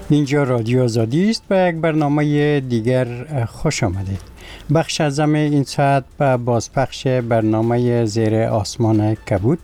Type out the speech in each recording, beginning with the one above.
اینجا رادیو آزادی است. به یک برنامه دیگر خوش آمدید. بخش اعظم این ساعت به بازپخش برنامه زیر آسمان کبود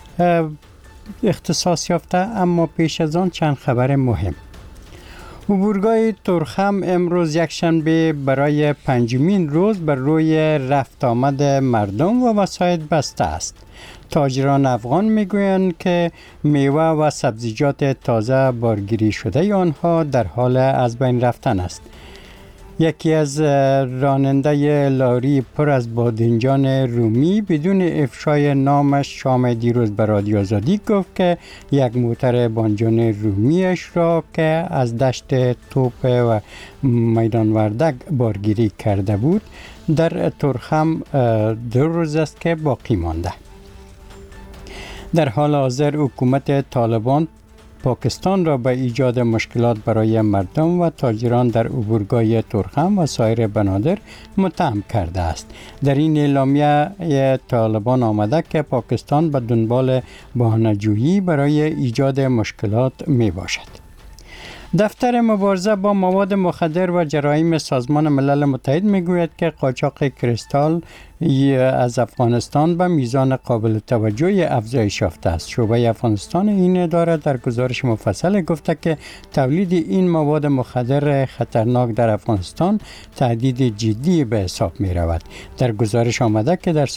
اختصاص یافته، اما پیش از آن چند خبر مهم. عبورگاه تورخم امروز یکشنبه برای پنجمین روز بر روی رفت آمد مردم و وسایل بسته است. تاجران افغان میگویند که میوه و سبزیجات تازه بارگیری شده آنها در حال از بین رفتن است. یکی از راننده لاری پر از بادنجان رومی بدون افشای نامش شام دیروز به رادیو آزادی گفت که یک موتر بادنجان رومیش را که از دشت توپ و میدان وردک بارگیری کرده بود در تورخم 2 روز است که باقی مانده. در حال حاضر حکومت طالبان پاکستان را به ایجاد مشکلات برای مردم و تاجران در عبورگاه تورخم و سایر بنادر متهم کرده است. در این اعلامیه طالبان آمده که پاکستان به دنبال بهانه‌جویی برای ایجاد مشکلات می باشد. دفتر مبارزه با مواد مخدر و جرایم سازمان ملل متحد میگوید که قاچاق کریستال از افغانستان به میزان قابل توجهی افزایش یافته است. شعبه افغانستان این اداره در گزارش مفصل گفته که تولید این مواد مخدر خطرناک در افغانستان تهدید جدی به حساب می رود. در گزارش آمده که در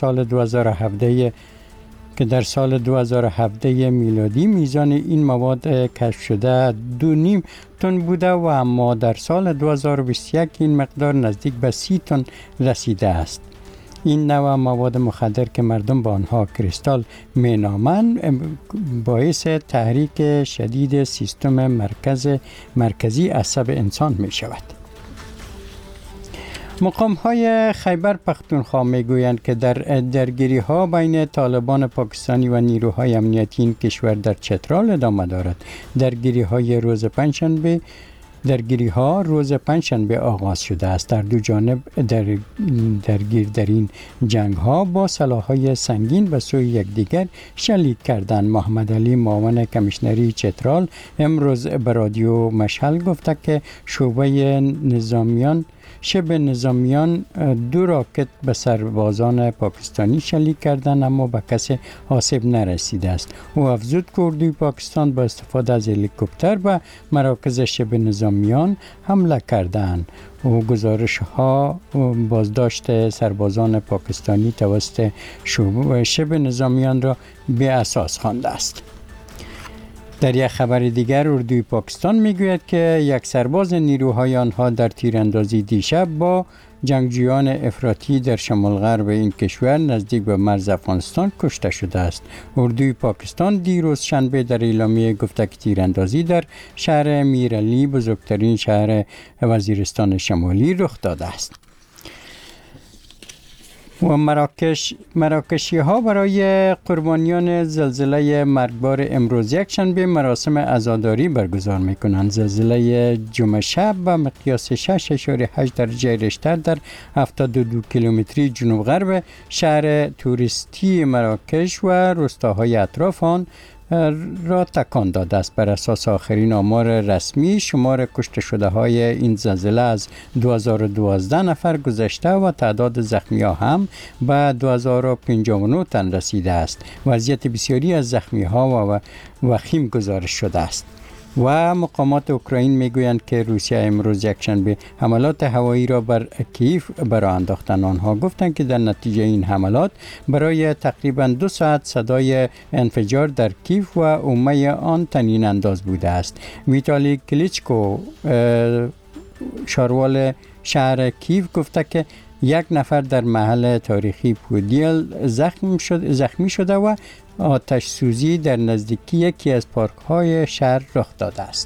سال 2017 میلادی میزان این مواد کشف شده 2.5 تن بوده و اما در سال 2021 این مقدار نزدیک به 30 تن رسیده است. این نوع مواد مخدر که مردم با آنها کریستال مینامند باعث تحریک شدید سیستم مرکزی عصب انسان می شود. مقام‌های خیبر پختونخوا میگویند که در درگیری‌ها بین طالبان پاکستانی و نیروهای امنیتی این کشور در چترال ادامه دارد. درگیری‌ها روز پنجشنبه آغاز شده است. در دو جانب درگیر در این جنگ‌ها با سلاح‌های سنگین به سوی یکدیگر شلیک کردند. محمد علی معاون کمیشنری چترال امروز به رادیو مشعل گفته که شبه نظامیان 2 راکت به سربازان پاکستانی شلیک کردند اما به کسی آسیب نرسیده است. او افزود که اردوی پاکستان با استفاده از هلیکوپتر به مراکز شبه نظامیان حمله کردند. او گزارش‌ها بازداشت سربازان پاکستانی توسط شبه نظامیان را بی اساس خوانده است. در یک خبر دیگر اردوی پاکستان میگوید که یک سرباز نیروهای آنها در تیراندازی دیشب با جنگجویان افراطی در شمال غرب این کشور نزدیک به مرز افغانستان کشته شده است. اردوی پاکستان دیروز شنبه در اعلامیه گفته که تیراندازی در شهر میرعلی بزرگترین شهر وزیرستان شمالی رخ داده است. و مراکشی ها برای قربانیان زلزله مرگبار امروز یکشنبه مراسم عزاداری برگزار میکنند. زلزله جمعه شب به مقیاس 6.8 درجه ریشتر در 72 کیلومتری جنوب غرب شهر توریستی مراکش و روستاهای اطراف آن را تکان داده است. بر اساس آخرین آمار رسمی شمار کشته شده های این زلزله از 2012 نفر گذشته و تعداد زخمی ها هم به 2059 تن رسیده است. وضعیت بسیاری از زخمی ها و وخیم گزارش شده است. و مقامات اوکراین میگویند که روسیه امروز یکشنبه حملات هوایی را بر کیف برآ انداختند. آنها گفتند که در نتیجه این حملات برای تقریباً 2 ساعت صدای انفجار در کیف و عمه آن طنین انداز بوده است. ویتالی کلیچکو شاروال شهر کیف گفته که 1 نفر در محل تاریخی پودیل زخمی شده و آتش سوزی در نزدیکی یکی از پارک های شهر رخ داده است.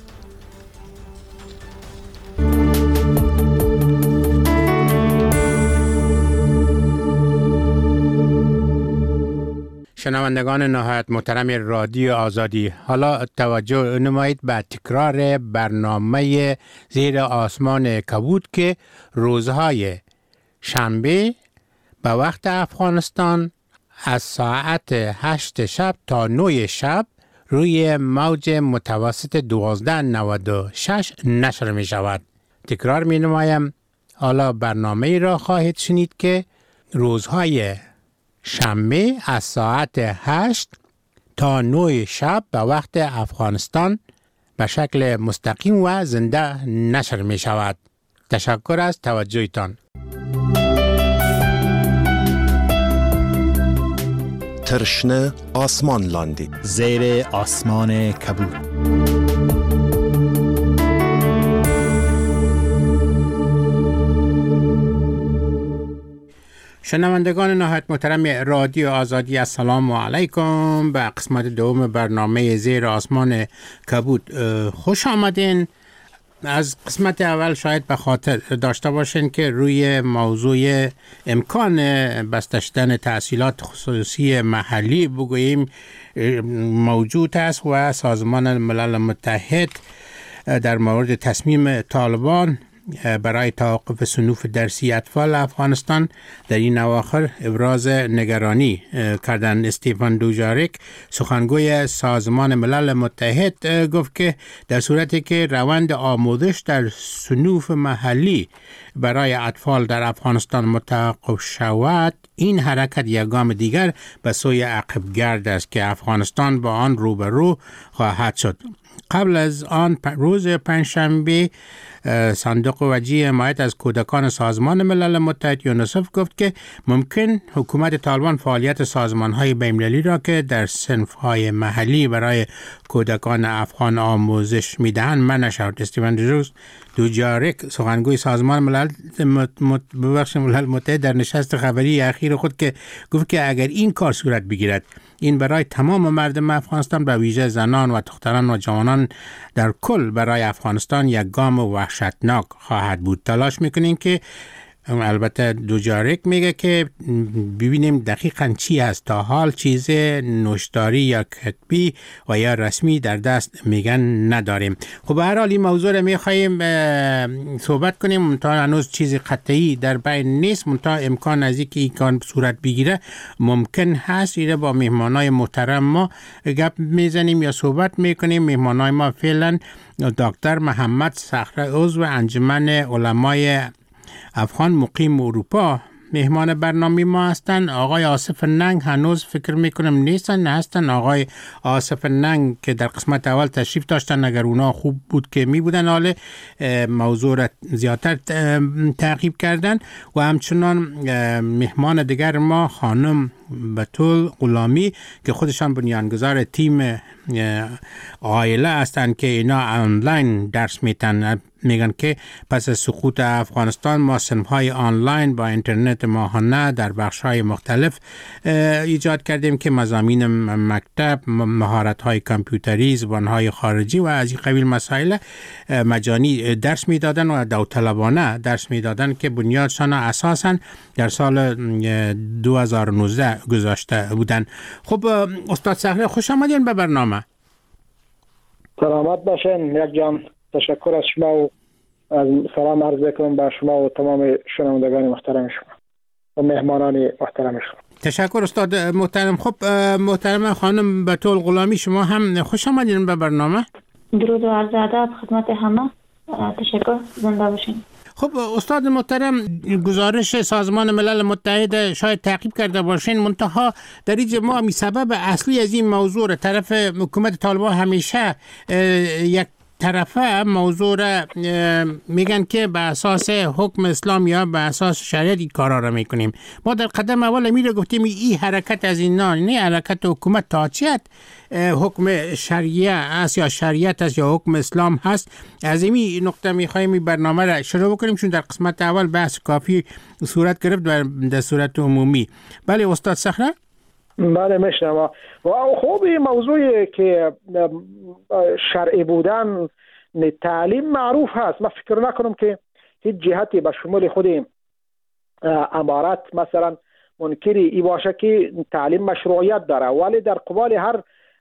شنوندگان نهایت محترم رادیو آزادی، حالا توجه نمایید به تکرار برنامه زیر آسمان کبود که روزهای شنبه به وقت افغانستان از ساعت 8 شب تا 9 شب روی موج متوسط 1296 نشر می شود. تکرار می نمایم، حالا برنامه را خواهید شنید که روزهای شنبه از ساعت 8 تا 9 شب به وقت افغانستان به شکل مستقیم و زنده نشر می شود. تشکر از توجهتان. ترشنه آسمان لاندی زیر آسمان کبود. شنوندگان نهایت محترم رادیو آزادی، السلام علیکم. به قسمت دوم برنامه زیر آسمان کبود خوش آمدین. از قسمت اول شاید به خاطر داشته باشین که روی موضوع امکان بسته شدن تحصیلات خصوصی محلی بگوییم موجود است و سازمان ملل متحد در مورد تصمیم طالبان برای توقف صنوف درسی اطفال افغانستان در این اواخر ابراز نگرانی کردند. استیفان دوجاریک سخنگوی سازمان ملل متحد گفت که در صورتی که روند آموزش در صنوف محلی برای اطفال در افغانستان متوقف شود، این حرکت یک گام دیگر به سوی عقبگرد است که افغانستان با آن روبرو خواهد شد. قبل از آن روز پنجشنبه صندوق وجیه حمایت از کودکان سازمان ملل متحد یونیسف گفت که ممکن حکومت طالبان فعالیت سازمان‌های بین‌المللی را که در صنف‌های محلی برای کودکان افغان آموزش می‌دهند منع شود. استیفن دوجاریک سخنگوی سازمان ملل متحد در نشست خبری اخیر خود که گفت که اگر این کار صورت بگیرد، این برای تمام مردم افغانستان به ویژه زنان و دختران و جوانان در کل برای افغانستان یک گام وحشتناک خواهد بود. تلاش میکنیم که البته دوجاریک میگه که ببینیم دقیقاً چی هست. تا حال چیز نوشتاری یا کتبی و یا رسمی در دست میگن نداریم. خب به هر حال این موضوع رو میخواییم صحبت کنیم. منتها هنوز چیز قطعی در بین نیست. منتها امکان از اینکه این کار صورت بگیره ممکن هست. ایره با مهمانای محترم ما گپ میزنیم یا صحبت میکنیم. مهمانای ما فعلا دکتر محمد صخره عضو انجمن علمای افغان مقیم اروپا مهمان برنامه ما هستند. آقای آصف ننگ هنوز فکر میکنم نیستن، هستن. آقای آصف ننگ که در قسمت اول تشریف داشتن، اگر اونا خوب بود که می بودن، حالا موضوع را زیادتر تعقیب کردن. و همچنان مهمان دیگر ما خانم بتول غلامی که خودشان بنیانگذار تیم عائله هستند که اینا آنلاین درس میتن. میگن که پس از سقوط افغانستان ما صنف‌های آنلاین با اینترنت ماهانه در بخش‌های مختلف ایجاد کردیم که مضامین مکتب، مهارت‌های کامپیوتری، زبان‌های خارجی و از این قبیل مسائل مجانی درس میدادن و داوطلبانه درس میدادن که بنیادشان اساساً در سال 2019 گذاشته بودن. خب استاد صخره خوش آمدین به برنامه. سلامت باشین یک جان. تشکر از شما و از سلام عرض میکنم به شما و تمام شنوندگان محترم شما و مهمانان محترم شما. تشکر استاد محترم. خب محترم خانم بتول غلامی، شما هم خوش آمدین به برنامه. درود و عرض ادب خدمت همه. تشکر، زنده باشین. خب استاد محترم، گزارش سازمان ملل متحد شاید تعقیب کرده باشین، منتها در اینجا ما سبب اصلی از این موضوع طرف حکومت طالبان همیشه یک طرفه موضوع را میگن که به اساس حکم اسلام یا به اساس شریعت این کارا را میکنیم. ما در قدم اول میره گفتیم این حرکت از اینا نه حرکت حکومت تاچیت حکم شریعه است یا شریعت است یا حکم اسلام هست. از این نقطه میخوایم برنامه را شروع بکنیم چون در قسمت اول بحث کافی صورت گرفت در صورت عمومی. بله استاد صخره؟ بله میشنم. و خوب این موضوعی که شرعی بودن تعلیم معروف هست. من فکر نکنم که هیچ جهتی به شمول خود امارات مثلا منکری ای باشه که تعلیم مشروعیت داره، ولی در قبال هر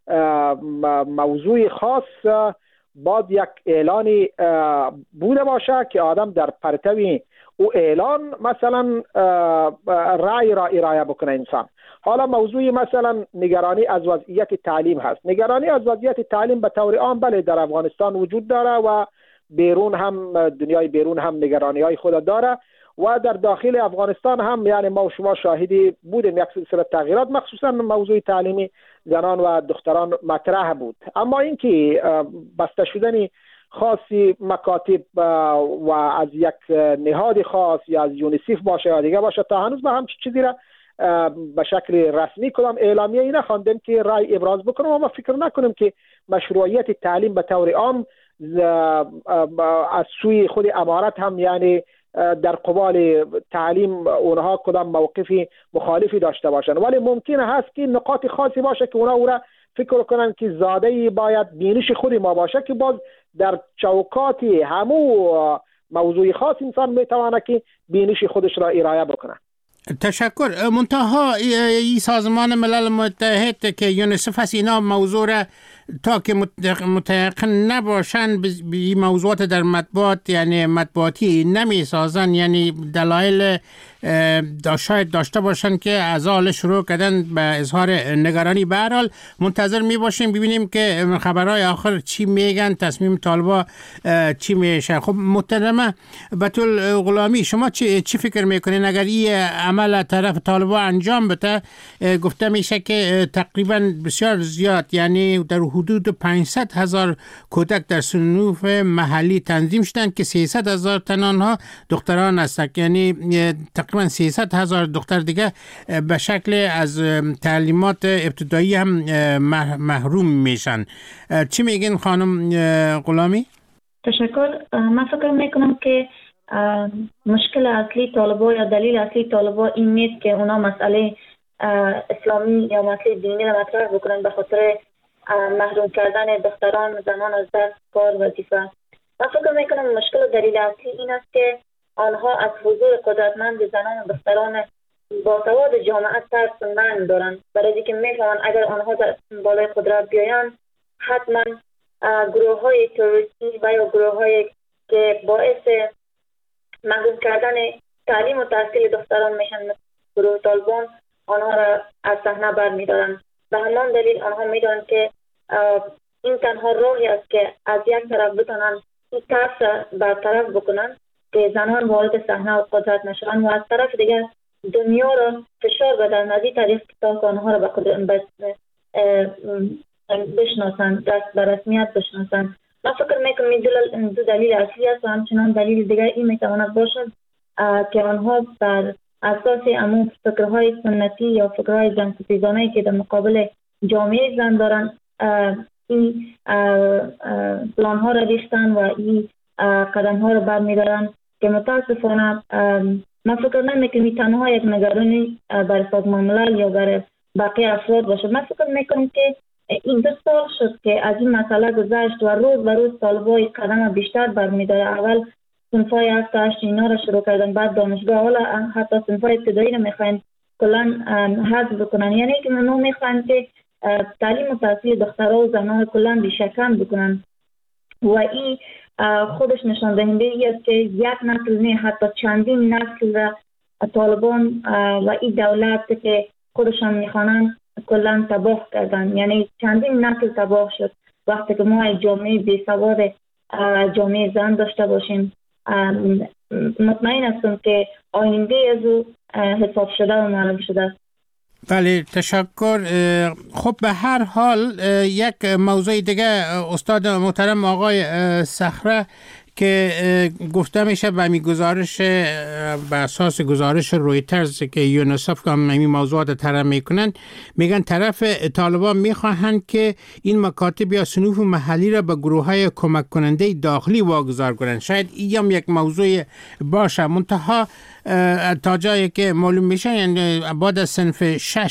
موضوع خاص باید یک اعلانی بوده باشه که آدم در پرتو او اعلان مثلا رأی را ارائه بکنه انسان. حالا موضوع مثلا نگرانی از وضعیت تعلیم هست. نگرانی از وضعیت تعلیم به طور عام بله در افغانستان وجود داره و بیرون هم، دنیای بیرون هم نگرانی های خود داره و در داخل افغانستان هم یعنی ما و شما شاهدی بودیم یک سلسله تغییرات مخصوصا موضوع تعلیمی زنان و دختران مطرح بود. اما اینکه بسته شدن خاصی مکاتب و از یک نهاد خاص یا از یونیسف باشه یا دیگه باشه تا هنوز به همچین چیزی را به شکل رسمی کدام اعلامیه ای نخواندیم که رای ابراز بکنم و ما فکر نکنیم که مشروعیت تعلیم به طور عام از سوی خود امارت هم یعنی در قبال تعلیم اونها کدام موقفی مخالفی داشته باشند، ولی ممکنه هست که نقاط خاصی باشه که اونها او را فکر کنن که زاده باید بینش خود ما باشه که باز در چوکات همو موضوع خاص انسان میتونه که بینش خودش را ارائه بکنه. تشکر. منتها ای سازمان ملل متحد که یونیسف هست اینا موضوع را تا که متيقن نباشن به موضوعات در مطبوعات یعنی مطبوعاتی نمی سازن، یعنی دلایل شاید داشته باشن که از حال شروع کردن به اظهار نگرانی. به هر حال منتظر می باشیم ببینیم که خبرهای آخر چی میگن، تصمیم طالبا چی میشه. خب محترمه بتول غلامی، شما چی فکر میکنین اگر این عمل طرف طالبا انجام بده؟ گفته میشه که تقریبا بسیار زیاد یعنی در حدود 500,000 کودک در صنوف محلی تنظیم شدن که 300,000 تن آنها دختران هستند، یعنی تقریبا 300,000 دختر دیگه به شکل از تعلیمات ابتدایی هم محروم میشن. چی میگین خانم غلامی؟ تشکر. من فکر میکنم که مشکل اصلی طالبا یا دلیل اصلی طالبا این نیست که اونا مسئله اسلامی یا مسئله دینی را مطرح بکنن به خاطر محروم کردن دختران و زنان از درس، کار، وظیفه. من فکر میکنم مشکل و دلیل اصلی این است که آنها از حضور قدرتمند زنان و دختران باسواد جامعه ترس و منع دارند، برای اینکه میفهمند اگر آنها در بالای قدرت بیایند حتما گروه های تروریستی و یا گروه های که باعث محروم کردن تعلیم و تحصیل دختران میشن مثل گروه طالبان آنها را از صحنه برمیدارند. به همان دلیل آنها میدانند که این تنها راهی است که از یک طرف بتونن این ترس برطرف بکنن که زنان وارد صحنه و قدرت نشوند و از طرف دیگر دنیا را فشار بدن از این طریق تا آنها را بشناسند، دست به رسمیت بشناسند. من فکر میکنم این دو دلیل اصلی است و همچنان دلیل دیگر این میتواند باشد که آنها بر اساس امون فکرهای سنتی یا فکرهای جنگ‌ستیزانه‌ای که در مقابل جامعه زن دارن این پلان‌ها را ریختن و این قدم‌ها را برمی‌دارن که متاسفانه من فکر نمی‌کنم تنها یک نگرانی برای سازمان ملل یا برای بقیه افراد باشد. من فکر می‌کنم که این 2 سال شد که از این مسئله گذشت و روز به روز طالبای قدم بیشتر برمی‌داره. اول صنفای 7-8 اینا را شروع کردن، بعد دانشگاه، حالا حتی صنفای ابتدایی را میخواین کلان حذف بکنن، یعنی که ما میخواین که تعلیم و تحصیل دخترها و زنان کلان بیشکن بکنن و این خودش نشان دهنده ای است که یک نسل نه حتی چندین نسل را طالبان و این دولت که خودشان میخوانن کلان تباه کردن، یعنی چندین نسل تباه شد. وقتی که ما جامعه بیسواد جامعه زن داشته باشیم مطمئن هستم که آینده از او حساب شده و معلوم شده. بله تشکر. خب به هر حال یک موضوع دیگه استاد محترم آقای صخره که گفته میشه به می گزارش به اساس گزارش رویترز که یونیسف که همین موضوعات طرح میکنن، میگن طرف طالبان میخواهند که این مکاتب یا صنوف محلی را به گروه های کمک کننده داخلی واگذار کنند. شاید این هم یک موضوع باشه، منتها تا جایی که معلوم میشه یعنی بعد از صنف 6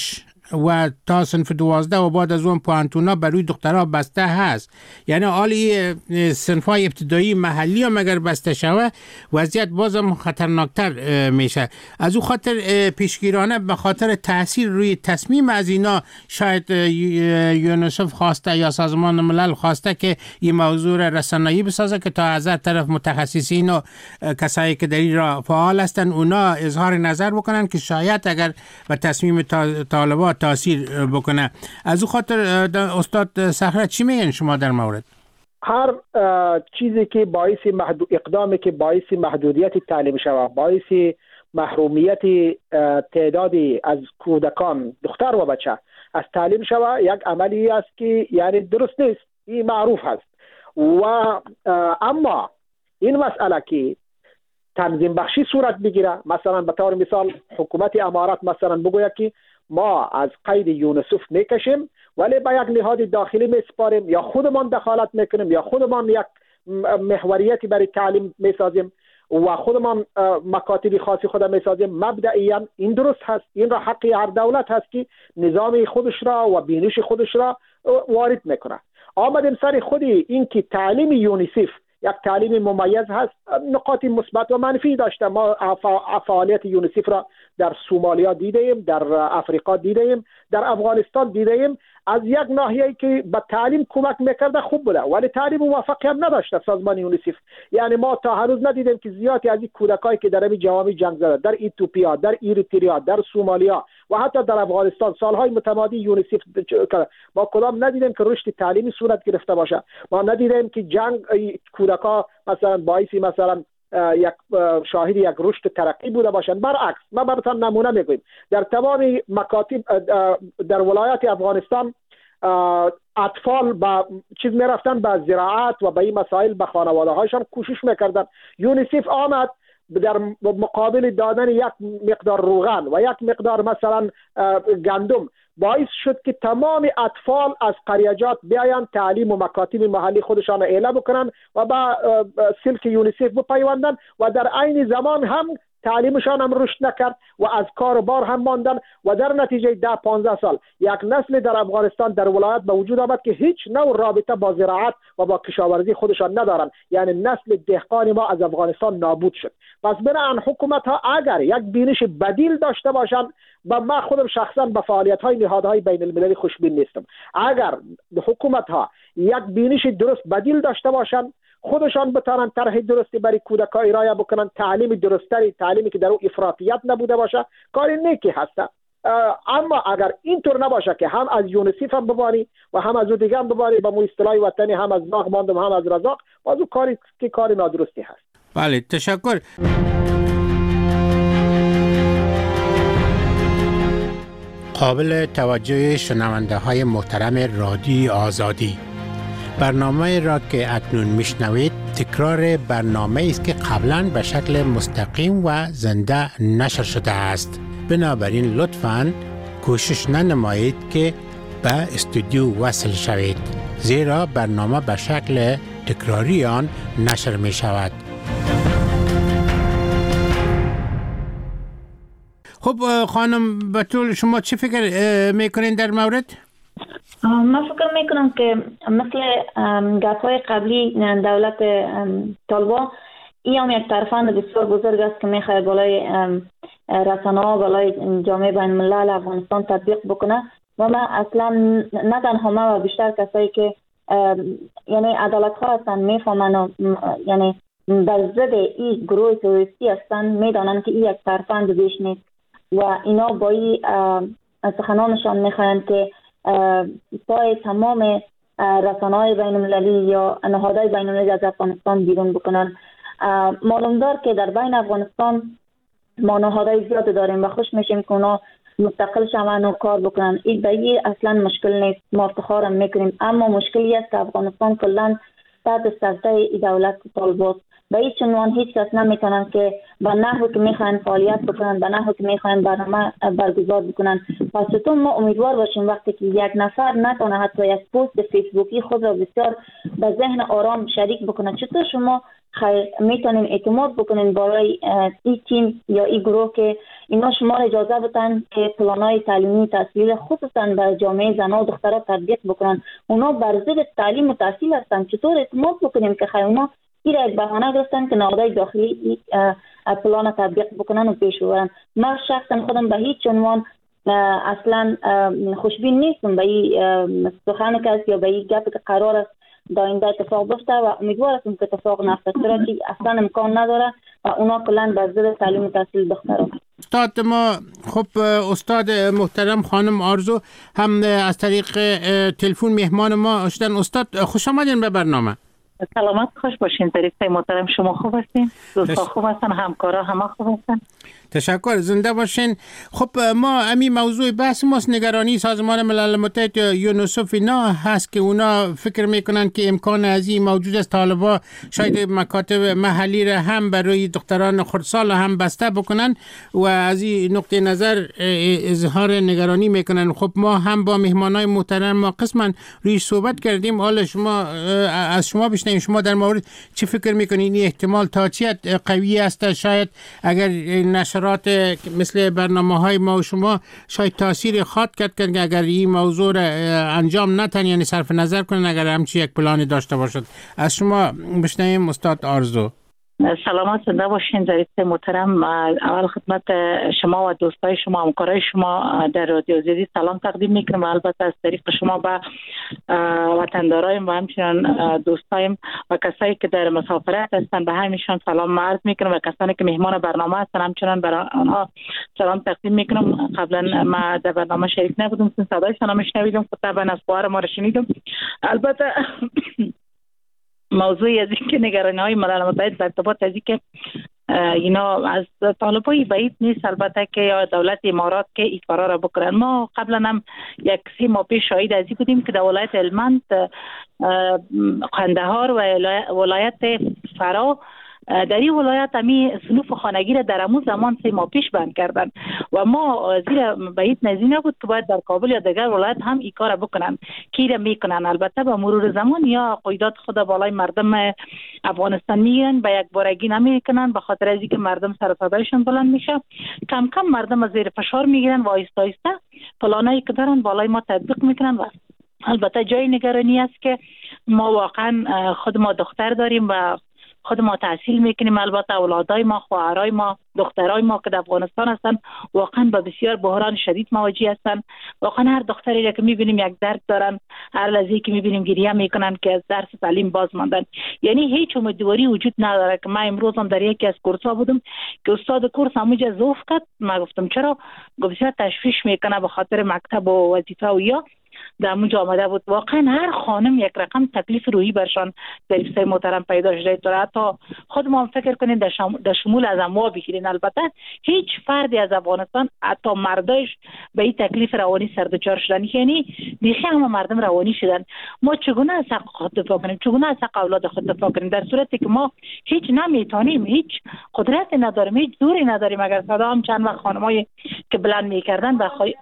و تا صنف 12 و بعد از اون پوانتونا برای دخترها بسته هست. یعنی حالی صنف‌های ابتدایی محلی هم اگر بسته شوه وضعیت بازم خطرناکتر میشه. از او خاطر پیشگیرانه به خاطر تاثیر روی تصمیم از اینا شاید یونیسف خواسته یا سازمان ملل خواسته که این موضوع رسانه‌ای بسازه که تا از طرف متخصصین و کسایی که در این را فعال هستند اونا اظهار نظر بکنن که شاید اگر به تصمیم طالبان تاثیر بکنه. از او خاطر استاد صخره چی میگن شما در مورد؟ هر چیزی که اقدامی که باعث محدودیت تعلیم شود، باعث محرومیت تعدادی از کودکان دختر و بچه از تعلیم شود، یک عملی است که یعنی درست نیست، این معروف هست. و اما این مسئله که تنظیم بخشی صورت بگیره، مثلا به طور مثال حکومت امارات مثلا بگوید که ما از قید یونیسف میکشیم ولی با یک نهاد داخلی میسپاریم یا خودمان دخالت میکنیم یا خودمان یک محوریتی برای تعلیم میسازیم و خودمان مکاتب خاصی خود میسازیم، مبدئیاً این درست هست. این را حق هر دولت هست که نظام خودش را و بینش خودش را وارد میکنه. آمدیم سر خودی این که تعلیم یونیسف یک تعلیم ممیز هست، نقاط مثبت و منفی داشته. ما فعالیت یونیسف را در سومالیا دیدیم، در افریقا دیدیم، در افغانستان دیدیم. از یک ناحیه‌ای که به تعلیم کمک میکرده خوب بوده ولی تعلیم موفقیت نداشته سازمان یونیسف. یعنی ما تا هنوز ندیدیم که زیادی از این کودکایی که در این جوامع جنگ زده، در ایتوپیا، در اریتریا، در سومالیا و حتی در افغانستان سالهای متمادی یونیسف ما کدام ندیدیم که رشد تعلیمی صورت گرفته باشه. ما ندیدیم که جنگ کودکا مثلا باعث مثلا یک شاهد یک رشد ترقی بوده باشند. برعکس، ما براتون نمونه میگویم در تمام مکاتب در ولایات افغانستان اطفال با چیز میرفتن به زراعت و به این مسائل به خانواده هاشان کوشش میکردن. یونیسف آمد در مقابل دادن یک مقدار روغن و یک مقدار مثلا گندم باعث شد که تمام اطفال از قریجات بیاین تعلیم و مکاتب محلی خودشان را اعلام بکنن و با سلک یونیسف بپیوندن و در عین زمان هم تعلیمشان هم رشد نکرد و از کار و بار هم ماندن و در نتیجه 10-15 سال یک نسل در افغانستان در ولایت به وجود آمد که هیچ نوع رابطه با زراعت و با کشاورزی خودشان ندارن. یعنی نسل دهقان ما از افغانستان نابود شد. پس بنابراین حکومت ها اگر یک بینش بدیل داشته باشند، و من خودم شخصا به فعالیت های نهادهای بین المللی خوشبین نیستم، اگر حکومت ها یک بینش درست بدیل داشته باشند خودشان بتانن طرح درستی برای کودکان ارائه بکنن، تعلیم درستری، تعلیمی که در او افراطیت نبوده باشه، کار نیکی هست. اما اگر اینطور نباشه که هم از یونیسف هم ببانی و هم از او دیگه هم ببانی، به مو اصطلاح وطنی هم از باغ ماندم هم از رزاق، باز او کاری که کار نادرستی هست. بله، تشکر. قابل توجه شنونده های محترم رادیو آزادی، برنامه را که اکنون میشنوید تکرار برنامه است که قبلا به شکل مستقیم و زنده نشر شده است. بنابراین لطفاً کوشش ننمایید که به استودیو وصل شوید، زیرا برنامه به شکل تکراری آن نشر می شود. خب خانم بتول، شما چه فکر میکنین در مورد؟ من فکر میکنم که مثل گپ‌های قبلی دولت طالبان این هم یک ترفند بسیار بزرگ است که میخواد بالای رسانه‌ها، بالای جامعه بین الملل افغانستان تطبیق بکنه. و من اصلا نه تنها من و بیشتر کسایی که یعنی عدالت‌خواه هستن میفهمن و یعنی در ضد این گروه تروریستی هستن، میدانن که این یک ترفند بیش نیست و اینا با این سخنانشان میخواهند که پای تمام رسانه‌های بین المللی یا نهادهای بین المللی از افغانستان بیرون بکنن. معلوم دار که در بین افغانستان ما نهادهای زیاد داریم و خوش میشیم که اونا مستقل شون و کار بکنن. این به اصلا مشکل نیست، ما افتخارم میکنیم. اما مشکلی است که افغانستان کلا تحت سلطه دولت طالبان به هیچ عنوان هیچ کس نمیتونن که به نحوی که میخواین فعالیت بکنن، به نحوی که میخواین برنامه برگزار بکنن. پس تو ما امیدوار باشیم وقتی که یک نفر نتونه حتی یک پست فیسبوکی خود را بسیار به ذهن آرام شریک بکنه، چطور شما میتونین اعتماد بکنین برای این تیم یا این گروه که اینا شما اجازه بدن که پلان‌های تعلیمی تحصیلی خصوصا در جامعه زنان و دخترها تطبیق بکنن. اونا بر ضد تعلیم و تحصیل هستن. چطور اعتماد بکنیم که اونا این را بهانه گرفتن که نهادهای داخلی پلان تطبیق بکنن و پیش ببرن؟ من شخصا خودم به هیچ عنوان اصلا خوشبین نیستم به این سخن که است یا به این گپ که قرار است در آینده اتفاق بیفته و امیدوار هستم که اتفاق نیفته، چرا که اصلا امکان نداره و اونا کلا بر ضد تعلیم و تحصیل دخترها. استاد ما خب استاد محترم خانم آرزو هم از طریق تلفن مهمان ما شدن. استاد خوش آمدین به برنامه. سلامت خوش باشین. طریقه محترم شما خوب هستین؟ دوستا خوب هستن؟ همکارا همه خوب هستن؟ تشکر، زنده باشین. خب ما امی موضوع بحث ماست نگرانی سازمان ملل متحد یونیسف اینا هست که اونا فکر میکنن که امکان از این موجود است طالبا شاید مکاتب محلی را هم برای دختران خردسال هم بسته بکنن و از این نقطه نظر اظهار نگرانی میکنن. خب ما هم با مهمانای محترم ما قسما روی صحبت کردیم. حالا شما از شما بشنویم، شما در مورد چی فکر میکنین؟ این احتمال تا چی قوی است؟ شاید اگر نشرات مثل برنامه‌های ما و شما شاید تاثیر خواهد کرد که اگر این موضوع را انجام نتن، یعنی صرف نظر کنن اگر همچی یک پلانی داشته باشد. از شما بشنویم استاد آرزو. سلامت زنده باشین. ظریف محترم، اول خدمت شما و دوستای شما همکارای شما در رادیو آزادی سلام تقدیم میکنم و البته از طریق شما به وطندارایم و همچنین دوستایم و کسایی که در مسافرت هستن به همشون سلام عرض میکنم و کسانی که مهمان برنامه هستن همچنین برای آنها سلام تقدیم میکنم. قبلا ما در برنامه شریک نبودم، صدایشان هم نشنیدم، خطابا از خبر ما را شنیدم. البته موضوعی از این که نگرانی‌های ملل متحد در ارتباط از این که اینا از طالبای بعید نیست البته که یا دولت امارات که این کارا را بکنن. ما قبلا هم یک 3 ماه پیش شاهد از این بودیم که در ولایت هلمند، قندهار و ولایت فرا در این ولایت همی صنوف خانگی را در همون زمان 3 ماه پیش بند کردن و ما زیر بعید نظیر نبود که باید در کابل یا دیگر ولایت هم این کار بکنن که را میکنن. البته با مرور زمان یا قیدات خود بالای مردم افغانستان میگیرن، به یک بارگی نمیکنن به خاطر از اینکه مردم سر صدایشون بلند میشه، کم کم مردم از زیر فشار میگیرن و آهسته آهسته پلانایی که دارن بالای ما تطبیق میکنن. و البته جای نگرانی است که ما واقعا خود ما دختر داریم و خود ما تحصیل میکنیم. البته اولادای ما، خواهرای ما، دخترای ما که در افغانستان هستن واقعا با بسیار بحران شدید مواجه هستن. واقعا هر دختری را که میبینیم یک درد دارن، هر لحظه‌ای که میبینیم گریه میکنن که از درس تعلیم باز ماندن. یعنی هیچ امیدواری وجود نداره. که من امروز هم در یکی از کورس‌ها بودم که استاد کورس همونجا ذوف کرد. من گفتم چرا؟ گفت بسیار تشویش میکنه به خاطر مکتب و وظیفه و یا در اونجا آمده بود. واقعا هر خانم یک رقم تکلیف روحی برشان ظریف محترم پیدا شده. تو حتی خود ما فکر کنین در شمول از اموا بگیرین. البته هیچ فردی از افغانستان حتی مردایش به این تکلیف روانی سر دچار شدن، یعنی بیخی همه مردم روانی شدن. ما چگونه از حق خود دفاع کنیم؟ چگونه از حق اولاد خود دفاع کنیم در صورتی که ما هیچ نمیتونیم، هیچ قدرت نداریم، هیچ زوری نداریم؟ اگر صدا هم چند وقت خانمایی که بلند میکردن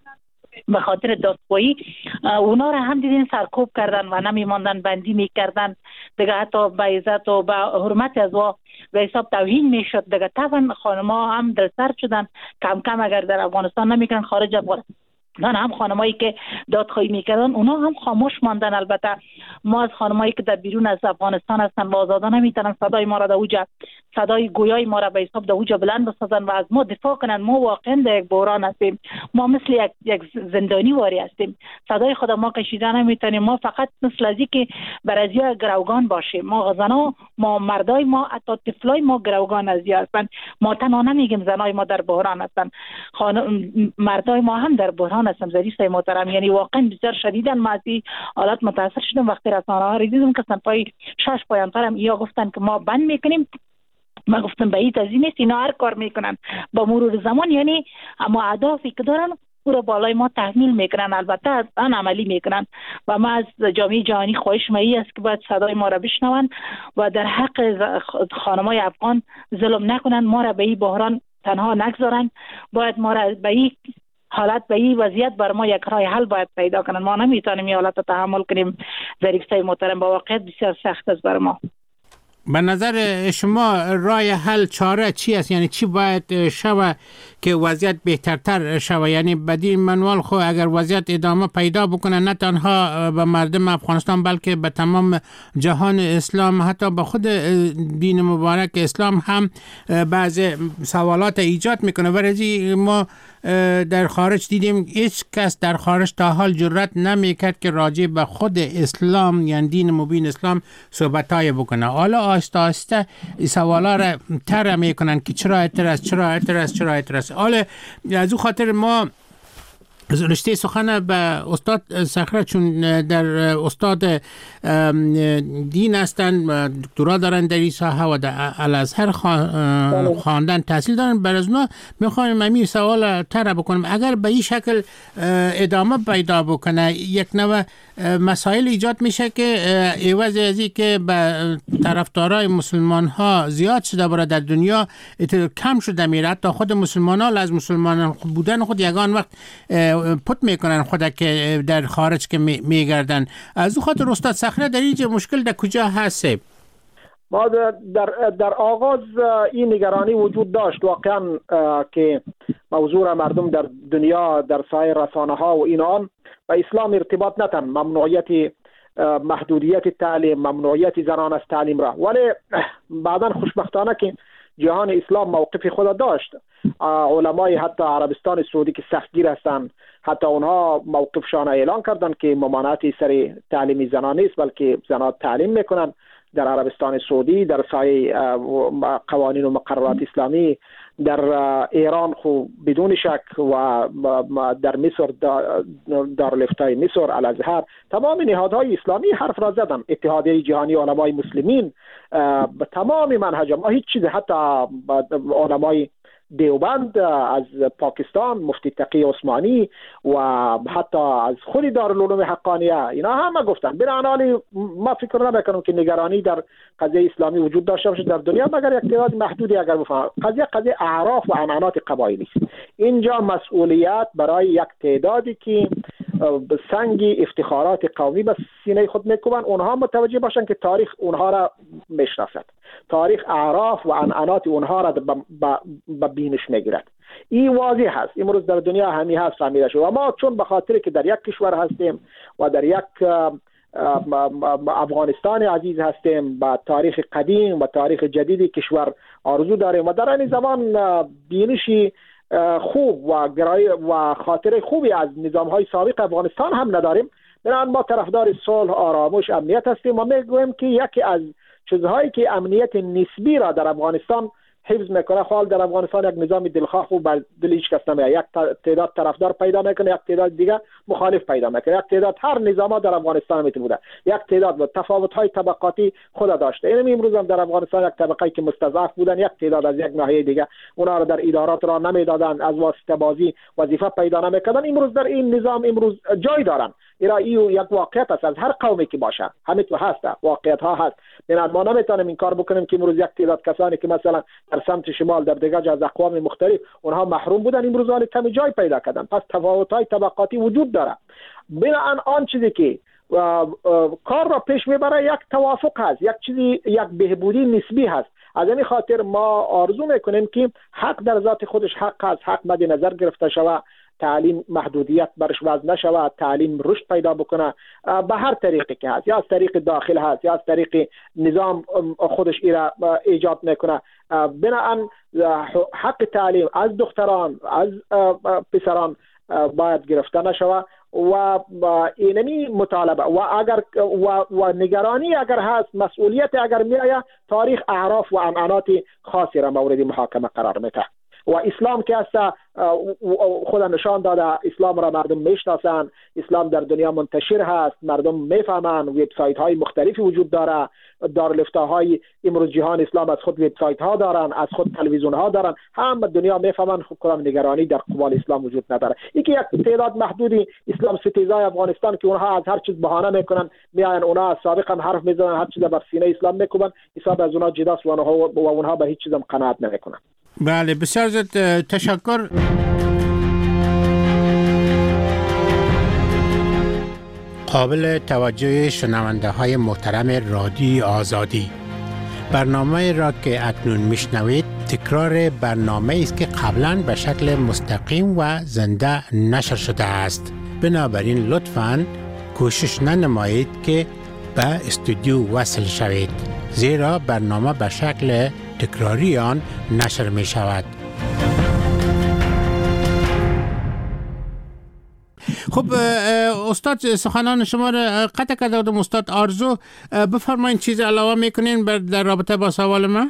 به خاطر دادخواهی اونا را هم دیدین سرکوب کردن و نمیماندن، بندی میکردن دیگه، حتی به عزت و به حرمت از وا به حساب توهین میشد دیگه. طبعا خانم‌ها هم دلسرد شدن، کم کم اگر در افغانستان نمیکنن خارج افغانستان هم خانمایی که دادخواهی میکردن اونا هم خاموش ماندن. البته ما از خانمایی که در بیرون از افغانستان هستن و آزادا نمیتونن صدای ما را در اوجا، صدای گویای ما را به حساب در اوجا بلند بسازن و از ما دفاع کنن. ما واقعا در یک بحران هستیم، ما مثل یک زندانی واری هستیم، صدای خود ما کشیده نمیتونیم. ما فقط مثل ازی که برازیا گروگان باشیم. ما زنا، ما مردای ما، حتی طفلای ما گروگان ازیا هستن. ما تنها نمیگیم زنای ما در بحران هستن، مردای ما هم در بحران هستم. ظریف محترم، یعنی واقعا بسیار شدیدن ما از این حالات متاثر شدم. وقتی رسانه‌ها رو دیدم که پای 6 پایان‌ترم یا گفتن که ما بند میکنیم، ما گفتم بعید از این نیست، اینا هر کار میکنن با مرور زمان، یعنی اما اهدافی که دارن او را بالای ما تحمیل میکنن، البته از آن عملی میکنن. و ما از جامعه جهانی خواهش می است که باید صدای ما را بشنون و در حق خانمای افغان ظلم نکنن، ما را به این بحران تنها نگذارن، باید ما را به این حالت، به این وضعیت بر ما یک راه حل باید پیدا کنن. ما نمیتونیم این حالت رو تحمل کنیم. ظریف محترم، با واقعیت بسیار سخت است بر ما. به نظر شما راه حل چاره چی است؟ یعنی چی باید شود که وضعیت بهترتر شود؟ یعنی بدین منوال خو اگر وضعیت ادامه پیدا بکنه نه تنها به مردم افغانستان بلکه به تمام جهان اسلام، حتی به خود دین مبارک اسلام هم بعض سوالات ایجاد میکنه. ورزی ما در خارج دیدیم هیچ کس در خارج تا حال جرأت نمیکرد که راجع به خود اسلام یعنی دین مبین اسلام صحبتای بکنه. حالا آهسته آهسته سوالا را طرح میکنن که چرا اعتراض. حالا از او خاطر ما رشته سخن به استاد صخره، چون در استاد دین هستن، دکترا دارن در این ساحه و در الازهر خواندن، تحصیل دارن، بر از اونا میخوایم همین سوال طرح بکنم. اگر به این شکل ادامه پیدا بکنه یک نوع مسائل ایجاد میشه که عوض از این که به طرفدارای مسلمان ها زیاد شده برای در دنیا کم شده میره، حتی خود مسلمان ها از مسلمان بودن خود یگان وقت پت میکنن خود که در خارج که میگردن. از او خاطر استاد صخره در اینجا مشکل در کجا هست؟ ما در آغاز این نگرانی وجود داشت واقعا که موضوع مردم در دنیا در سایر رسانه ها و اینان و اسلام ارتباط ندن، ممنوعیت محدودیت تعلیم، ممنوعیت زنان از تعلیم را. ولی بعدا خوشبختانه که جهان اسلام موقف خود داشت. علمای حتی عربستان سعودی که سختگیر هستند، حتی اونها موقفشان اعلان کردند که ممانعتی سر تعلیمی زنان نیست، بلکه زنان تعلیم میکنن در عربستان سعودی، در سایه قوانین و مقررات اسلامی. در ایران خو بدون شک و در مصر دارالفتای مصر، الازهر، تمام نهادهای اسلامی حرف را زدن. اتحادیه جهانی علمای مسلمین به تمام منهج ما هیچ چیز، حتی علمای دیوبند از پاکستان، مفتی تقی عثمانی و حتی از خود دارالعلوم حقانیه، اینا همه گفتن. بنابراین ما فکر نمیکنم که نگرانی در قضیه اسلامی وجود داشته باشه در دنیا، مگر یک تعداد محدودی اگر بفهمن. قضیه اعراف و عنعنات قبایلی است. اینجا مسئولیت برای یک تعدادی که سنگ افتخارات قومی به سینه خود میکوبن، اونها متوجه باشن که تاریخ اونها را میشناسد، تاریخ اعراف و عنعنات اونها را به بینش میگیرد. این واضح هست، امروز در دنیا همین هست، فهمیده شد. و ما چون به خاطر که در یک کشور هستیم و در یک افغانستان عزیز هستیم، با تاریخ قدیم و تاریخ جدیدی کشور آرزو داریم و در این زمان بینشی خوب و گرایی و خاطر خوبی از نظام‌های سابق افغانستان هم نداریم. بنابراین ما طرفدار صلح، آرامش، امنیت هستیم و میگویم که یکی از چیزهایی که امنیت نسبی را در افغانستان حفظ میکنه، حال در افغانستان یک نظام دلخواه و بر دل هیچ کس نمیاد. یک تعداد طرفدار پیدا میکنه، یک تعداد دیگه مخالف پیدا میکنه، یک تعداد هر نظام در افغانستان میتونه بوده، یک تعداد و تفاوت‌های طبقاتی خود داشته. این امروز هم در افغانستان یک طبقه‌ای که مستضعف بودن، یک تعداد از یک ناحیه دیگه اونا را در ادارات را نمیدادن، از واسطه بازی وظیفه پیدا نمیکردن. امروز در این نظام امروز جای دارن. این یک واقعیت است، از هر قومی که باشه همین تو هست، واقعیت ها هست. ما نمیتونیم این کار بکنیم که امروز یک تعداد کسانی که مثلا در سمت شمال در دیگر از اقوام مختلف اونها محروم بودن، امروز حال کمی جای پیدا کردن. پس تفاوت‌های طبقاتی وجود داره. بنابراین آن چیزی که کار را پیش میبره یک توافق هست، یک چیزی، یک بهبودی نسبی هست. از این خاطر ما آرزو میکنیم که حق در ذات خودش حق است، حق مد نظر گرفته شود، تعلیم محدودیت برش وضع نشود، تعلیم رشد پیدا بکنه به هر طریقی که هست، یا از طریق داخل هست یا از طریق نظام خودش ایجاد میکنه. بنابراین حق تعلیم از دختران، از پسران باید گرفته نشود و اینمی مطالبه و اگر و نگرانی اگر هست، مسئولیت اگر میآید، تاریخ اعراف و عنعنات خاصی را مورد محاکمه قرار میده. و اسلام که هست خود نشان داده، اسلام را مردم میشناسن، اسلام در دنیا منتشر هست، مردم میفهمن، وبسایت های مختلفی وجود داره، دارالفتاهای امروز جهان اسلام از خود وبسایت ها دارن، از خود تلویزیون ها دارن، هم دنیا میفهمن. خب کدام نگرانی در قبال اسلام وجود نداره. یکی یک تعداد محدودی اسلام ستیزای افغانستان که اونها از هر چیز بهانه میکنن، میاین اونها از سابق هم حرف میزنن، هر چیز بر سینه اسلام میکوبن، حساب از اونها جداست و اونها به هیچ چیز هم قناعت نمیکنن. بله، بسیار زیاد تشکر. قابل توجه شنونده های محترم رادیوی آزادی، برنامه را که اکنون میشنوید تکرار برنامه است که قبلا به شکل مستقیم و زنده نشر شده است. بنابراین لطفاً کوشش ننمایید که به استودیو وصل شوید، زیرا برنامه به شکل تکراری آن نشر می شود. خب استاد، سخنان شما را قطع کرده بودم. استاد آرزو، بفرمایید چیز علاوه میکنین در رابطه با سوال من؟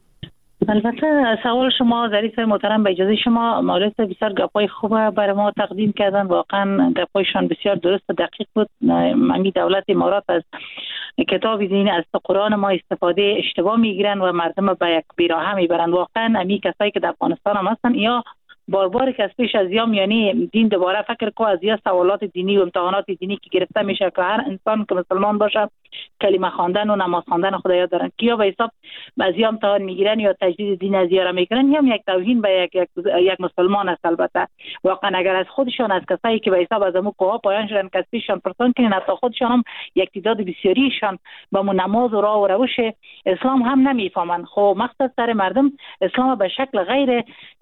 البته سوال شما ظریف محترم، به اجازه شما مولوی بسیار گپای خوب برای ما تقدیم کردن. واقعا گپایشان بسیار درست و دقیق بود. امی دولت امارات از کتاب دین از قرآن ما استفاده اشتباه میگیرن و مردم به یک بیراهه میبرن. واقعا امی کسایی که در افغانستان هم هستن یا بار که از پیش از یام یعنی دین دوباره فکر کو از یا سوالات دینی و امتحانات دینی که گرفته میشه که هر انسان که مسلمان باشه کلمه خواندن و نماز خواندن خدا یاد دارن که یا به حساب از یا امتحان میگیرن یا تجدید دین از یارا میکنن، یا یک توهین به یک مسلمان است. البته واقعا اگر از خودشان از کسایی که به حساب از امو کوها پایان شدن که از پیششان پرسان کنین، حتی خودشان هم یک تعداد بسیاریشان با نماز و راه و روش اسلام هم نمیفهمن. خب مقصد سر مردم اسلام به شکل غیر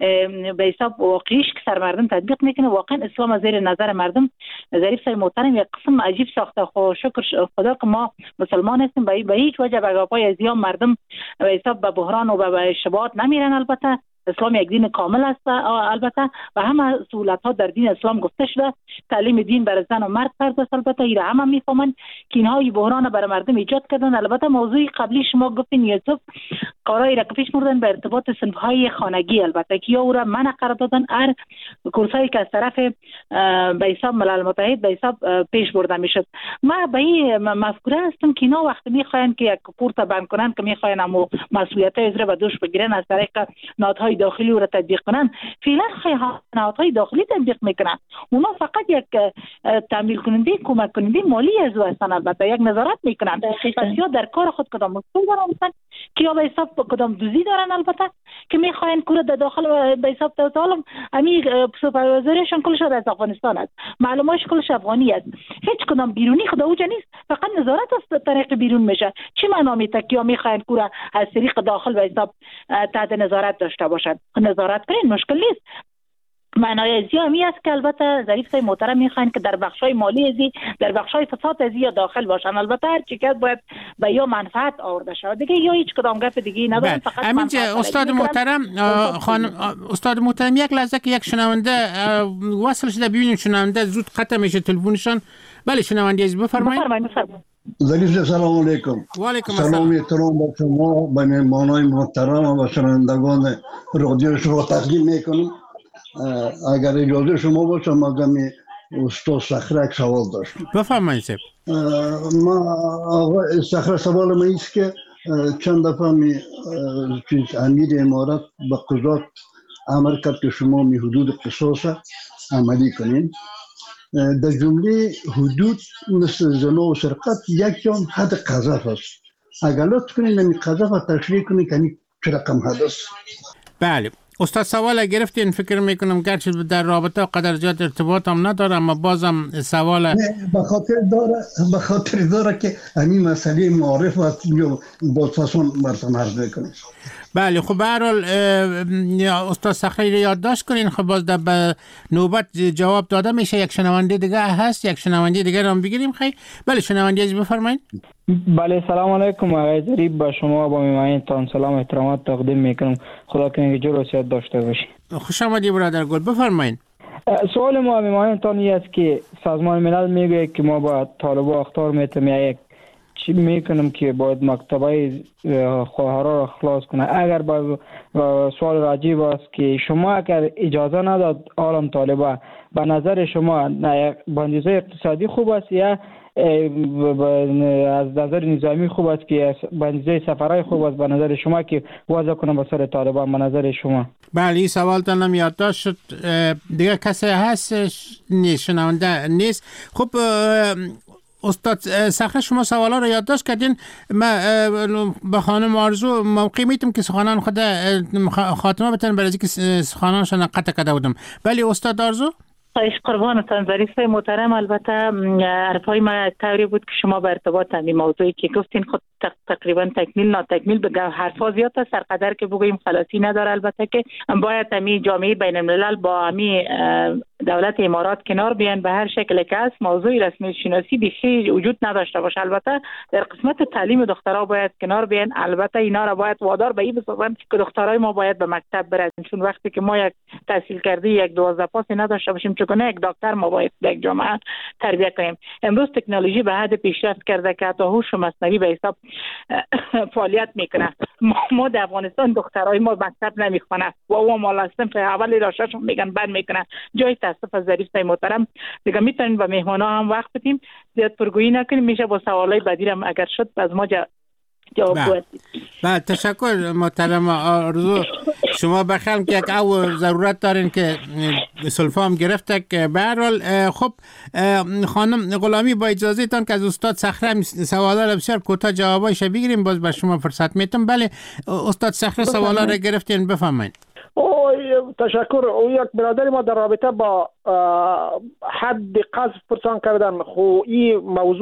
به حساب واقعیش که سر مردم تطبیق میکنه. واقعا اسلام از زیر نظر مردم ظریف سر محترم یک قسم عجیب ساخته. خب شکر خدا که ما مسلمان هستیم، به هیچ وجه به گپای از یا مردم به حساب به بحران و به اشتباهات نمیرن. البته اسلام یک دین کامل است البته و همه سهولت ها در دین اسلام گفته شده. تعلیم دین برای زن و مرد فرض است. البته ایره همه میفهمن که اینها بحران برای مردم ایجاد کردن. البته موضوع قبلی شما گفتین یوسف قراری را که پیش بردن به ارتباط صنف های خانگی، البته که او را منع قرار دادن هر کورسایی که از طرف به حساب ملل متحد به حساب پیش برده میشد. ما به این مفکوره هستم که اینا وقتی میخواین که یک کورس بند کنن که میخواین امو مسئولیت های زیر به دوش بگیرن از طریق نهادهای داخلی رو تطبیق کنن، فعلا نهادهای داخلی تطبیق میکنن. اونا فقط یک تامین کننده کمک کننده مالی از هستن. البته یک نظارت میکنن پس یا در کار خود کدام مسئول دارن که یا به حساب کدام دوزی دارن. البته که میخواین کور در داخل به حساب تعالم امی سوپروایزرشون کلش از افغانستان است، معلوماتش کلش افغانی است، هیچ کدام بیرونی خدا اوجا نیست، فقط نظارت از طریق بیرون میشه. چی معنا میته که میخواین کور از طریق داخل به حساب تحت نظارت داشته باشن؟ نظارت کنین، مشکل نیست. معنای ازی همی است که البته ظریف صاحب محترم میخواین که در بخشای مالی ازی در بخشای فساد ازی یا داخل باشن. البته هر چی که باید به یا منفعت آورده شود دیگه، یا هیچ کدام گپ دیگه ندارم. فقط همینجا استاد محترم خانم استاد محترم یک لحظه که یک شنونده وصل شده ببینیم شنونده زود قطع میشه تلفنشون. بله شنونده عزیز بفرمایید. ظریف سلام علیکم. و علیکم سلام احترام با شما به مهمانان محترم و شنوندگان رادیو شما تقدیم میکنم. اگر اجازه شما باشه مادام استاد صخره یک سوال داشتم. بفرمایید. ما آقا صخره سوال من است که چند دفعه امیر امارات به قضات امر کرد که شما می حدود قصاص عملی کنین. در جمله حدود مثل زنا و سرقت یک جام حد قذف است. اگر لطف کنین نمی قذف تشریح کنین که چه رقم حد است؟ بله استاد سوال گرفتین، فکر میکنم گرچه در رابطه قدر زیاد ارتباط هم نداره اما بازم سوال به خاطر داره که همین مسئله معارف و با فاسون براتون عرض میکنیم. بله خب به هر حال استاد صخره رو یادداشت کنین. خب باز در نوبت جواب داده میشه. یک شنونده دیگه هست، یک شنونده دیگه رو بگیریم. خیلی بله شنونده عزیز بفرمایید. بله سلام علیکم آقای ظریف، با شما با میهمانتان سلام احترامات تقدیم میکنم. خدا کنه که جور و صحت داشته باشی. خوش آمدی برادر گل، بفرمایید. سوال ما میهمانتان این است که سازمان ملل میگه که ما با طالبان اخطار میتیم یک چی میکنم که باید مکتبای خواهرها را خلاص کنه. اگر با سوال راجع است که شما اگر اجازه نداد عالم طالبان به نظر شما بندیزه اقتصادی خوب است یا از نظر نظامی خوب است که بندیزه سفرهای خوب است به نظر شما که وضع کنه به سر طالبان به نظر شما؟ بله این سوال تنم یادداشت شد. دیگه کسی هست نیست شنونده نیست. خب استاد صخره شما سوالا رو یادداشت کردین. من به خانم آرزو موقع میتونم که سخنان خود خاتمه بتن برای که سخنانشان قطع کرده بودم. بله استاد آرزو خواهش قربانتان ظریف محترم. البته حرفای ما طوری بود که شما به ارتباط همین موضوعی که گفتین خود تقریبا تکمیل ناتکمیل بگه حرفا زیاد است، سرقدر که بگوییم خلاصی نداره. البته که باید همین جامعه بین الملل با همین دولت امارات کنار بیان به هر شکل که است. موضوع رسمی شناسی بیخی وجود نداشته باشه. البته در قسمت تعلیم دخترها باید کنار بیان. البته اینا را باید وادار به این بسازن که دخترای ما باید به مکتب برن، چون وقتی که ما یک تحصیل کرده یک 12 پاس نداشته باشیم چگونه یک دکتر ما باید یک جامعه تربیت کنیم. امروز تکنولوژی به حد پیشرفت کرده که حتی هوش مصنوعی به حساب فعالیت میکنه. ما در افغانستان دخترای ما مکتب نمیخوانه و او مال صنف اول راشاشون میگن بند میکنه. جای تاسف از ظریف محترم دیگه میتونیم به مهمانا هم وقت بدیم، زیاد پرگویی نکنیم، میشه با سوالای بعدی هم اگر شد از ما جواب بدید. بله تشکر محترم آرزو. شما بخیرم که یک او ضرورت دارین که سلفام گرفته که به هر حال خب خانم غلامی با اجازه تان که از استاد صخره سوالا را بسیار کوتاه جوابایش بگیریم، باز به شما فرصت میتم. بله استاد صخره سوالا را گرفتین، بفرمایید. تشکر. او یک برادر ما در رابطه با حد قذف پرسان کردن. خو این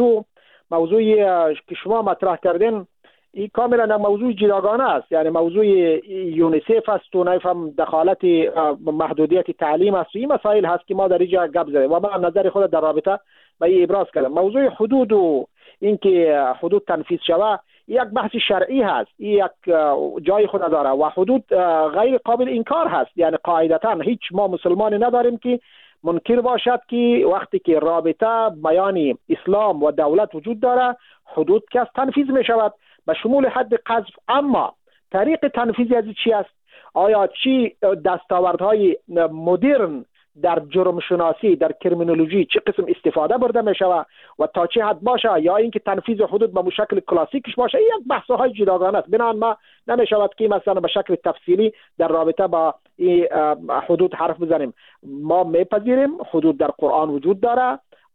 موضوعی که شما مطرح کردین این کاملا موضوع جداگانه است، یعنی موضوع یونیسف است و نفهم دخالت محدودیت تعلیم است. این مسائل هست که ما در اینجا گپ زدیم و من نظر خود در رابطه با این ابراز کردم. موضوع حدود و اینکه حدود تنفیذ شود یک بحث شرعی هست، یک جای خود داره و حدود غیر قابل انکار هست. یعنی قاعدتا هیچ ما مسلمانی نداریم که منکر باشد که وقتی که رابطه بیان اسلام و دولت وجود داره حدود که تنفیذ می شود به شمول حد قذف. اما طریق تنفیذ از چی است؟ آیا چی دستاوردهای مدرن در جرم شناسی، در کرمینولوژی چه قسم استفاده برده می شود و تا چه حد باشه، یا اینکه تنفیذ حدود به شکل کلاسیکش باشه، این یک بحث های جداگانه است. بنابراین ما نمی شود که مثلا به شکل تفصیلی در رابطه با این حدود حرف بزنیم. ما میپذیریم حدود در قرآن وجود داره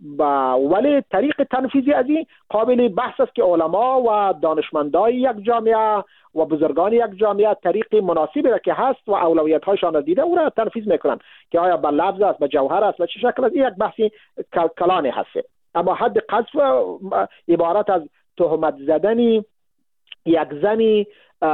ولی طریق تنفیذی از این قابل بحث است که علما و دانشمندای یک جامعه و بزرگان یک جامعه طریق مناسبی را که هست و اولویت هایشان را دیده او را تنفیذ میکنن که آیا به لفظ است، به جوهر است و چه شکل است. این یک بحثی کلانی هست. اما حد قذف عبارت از تهمت زدن یک زنی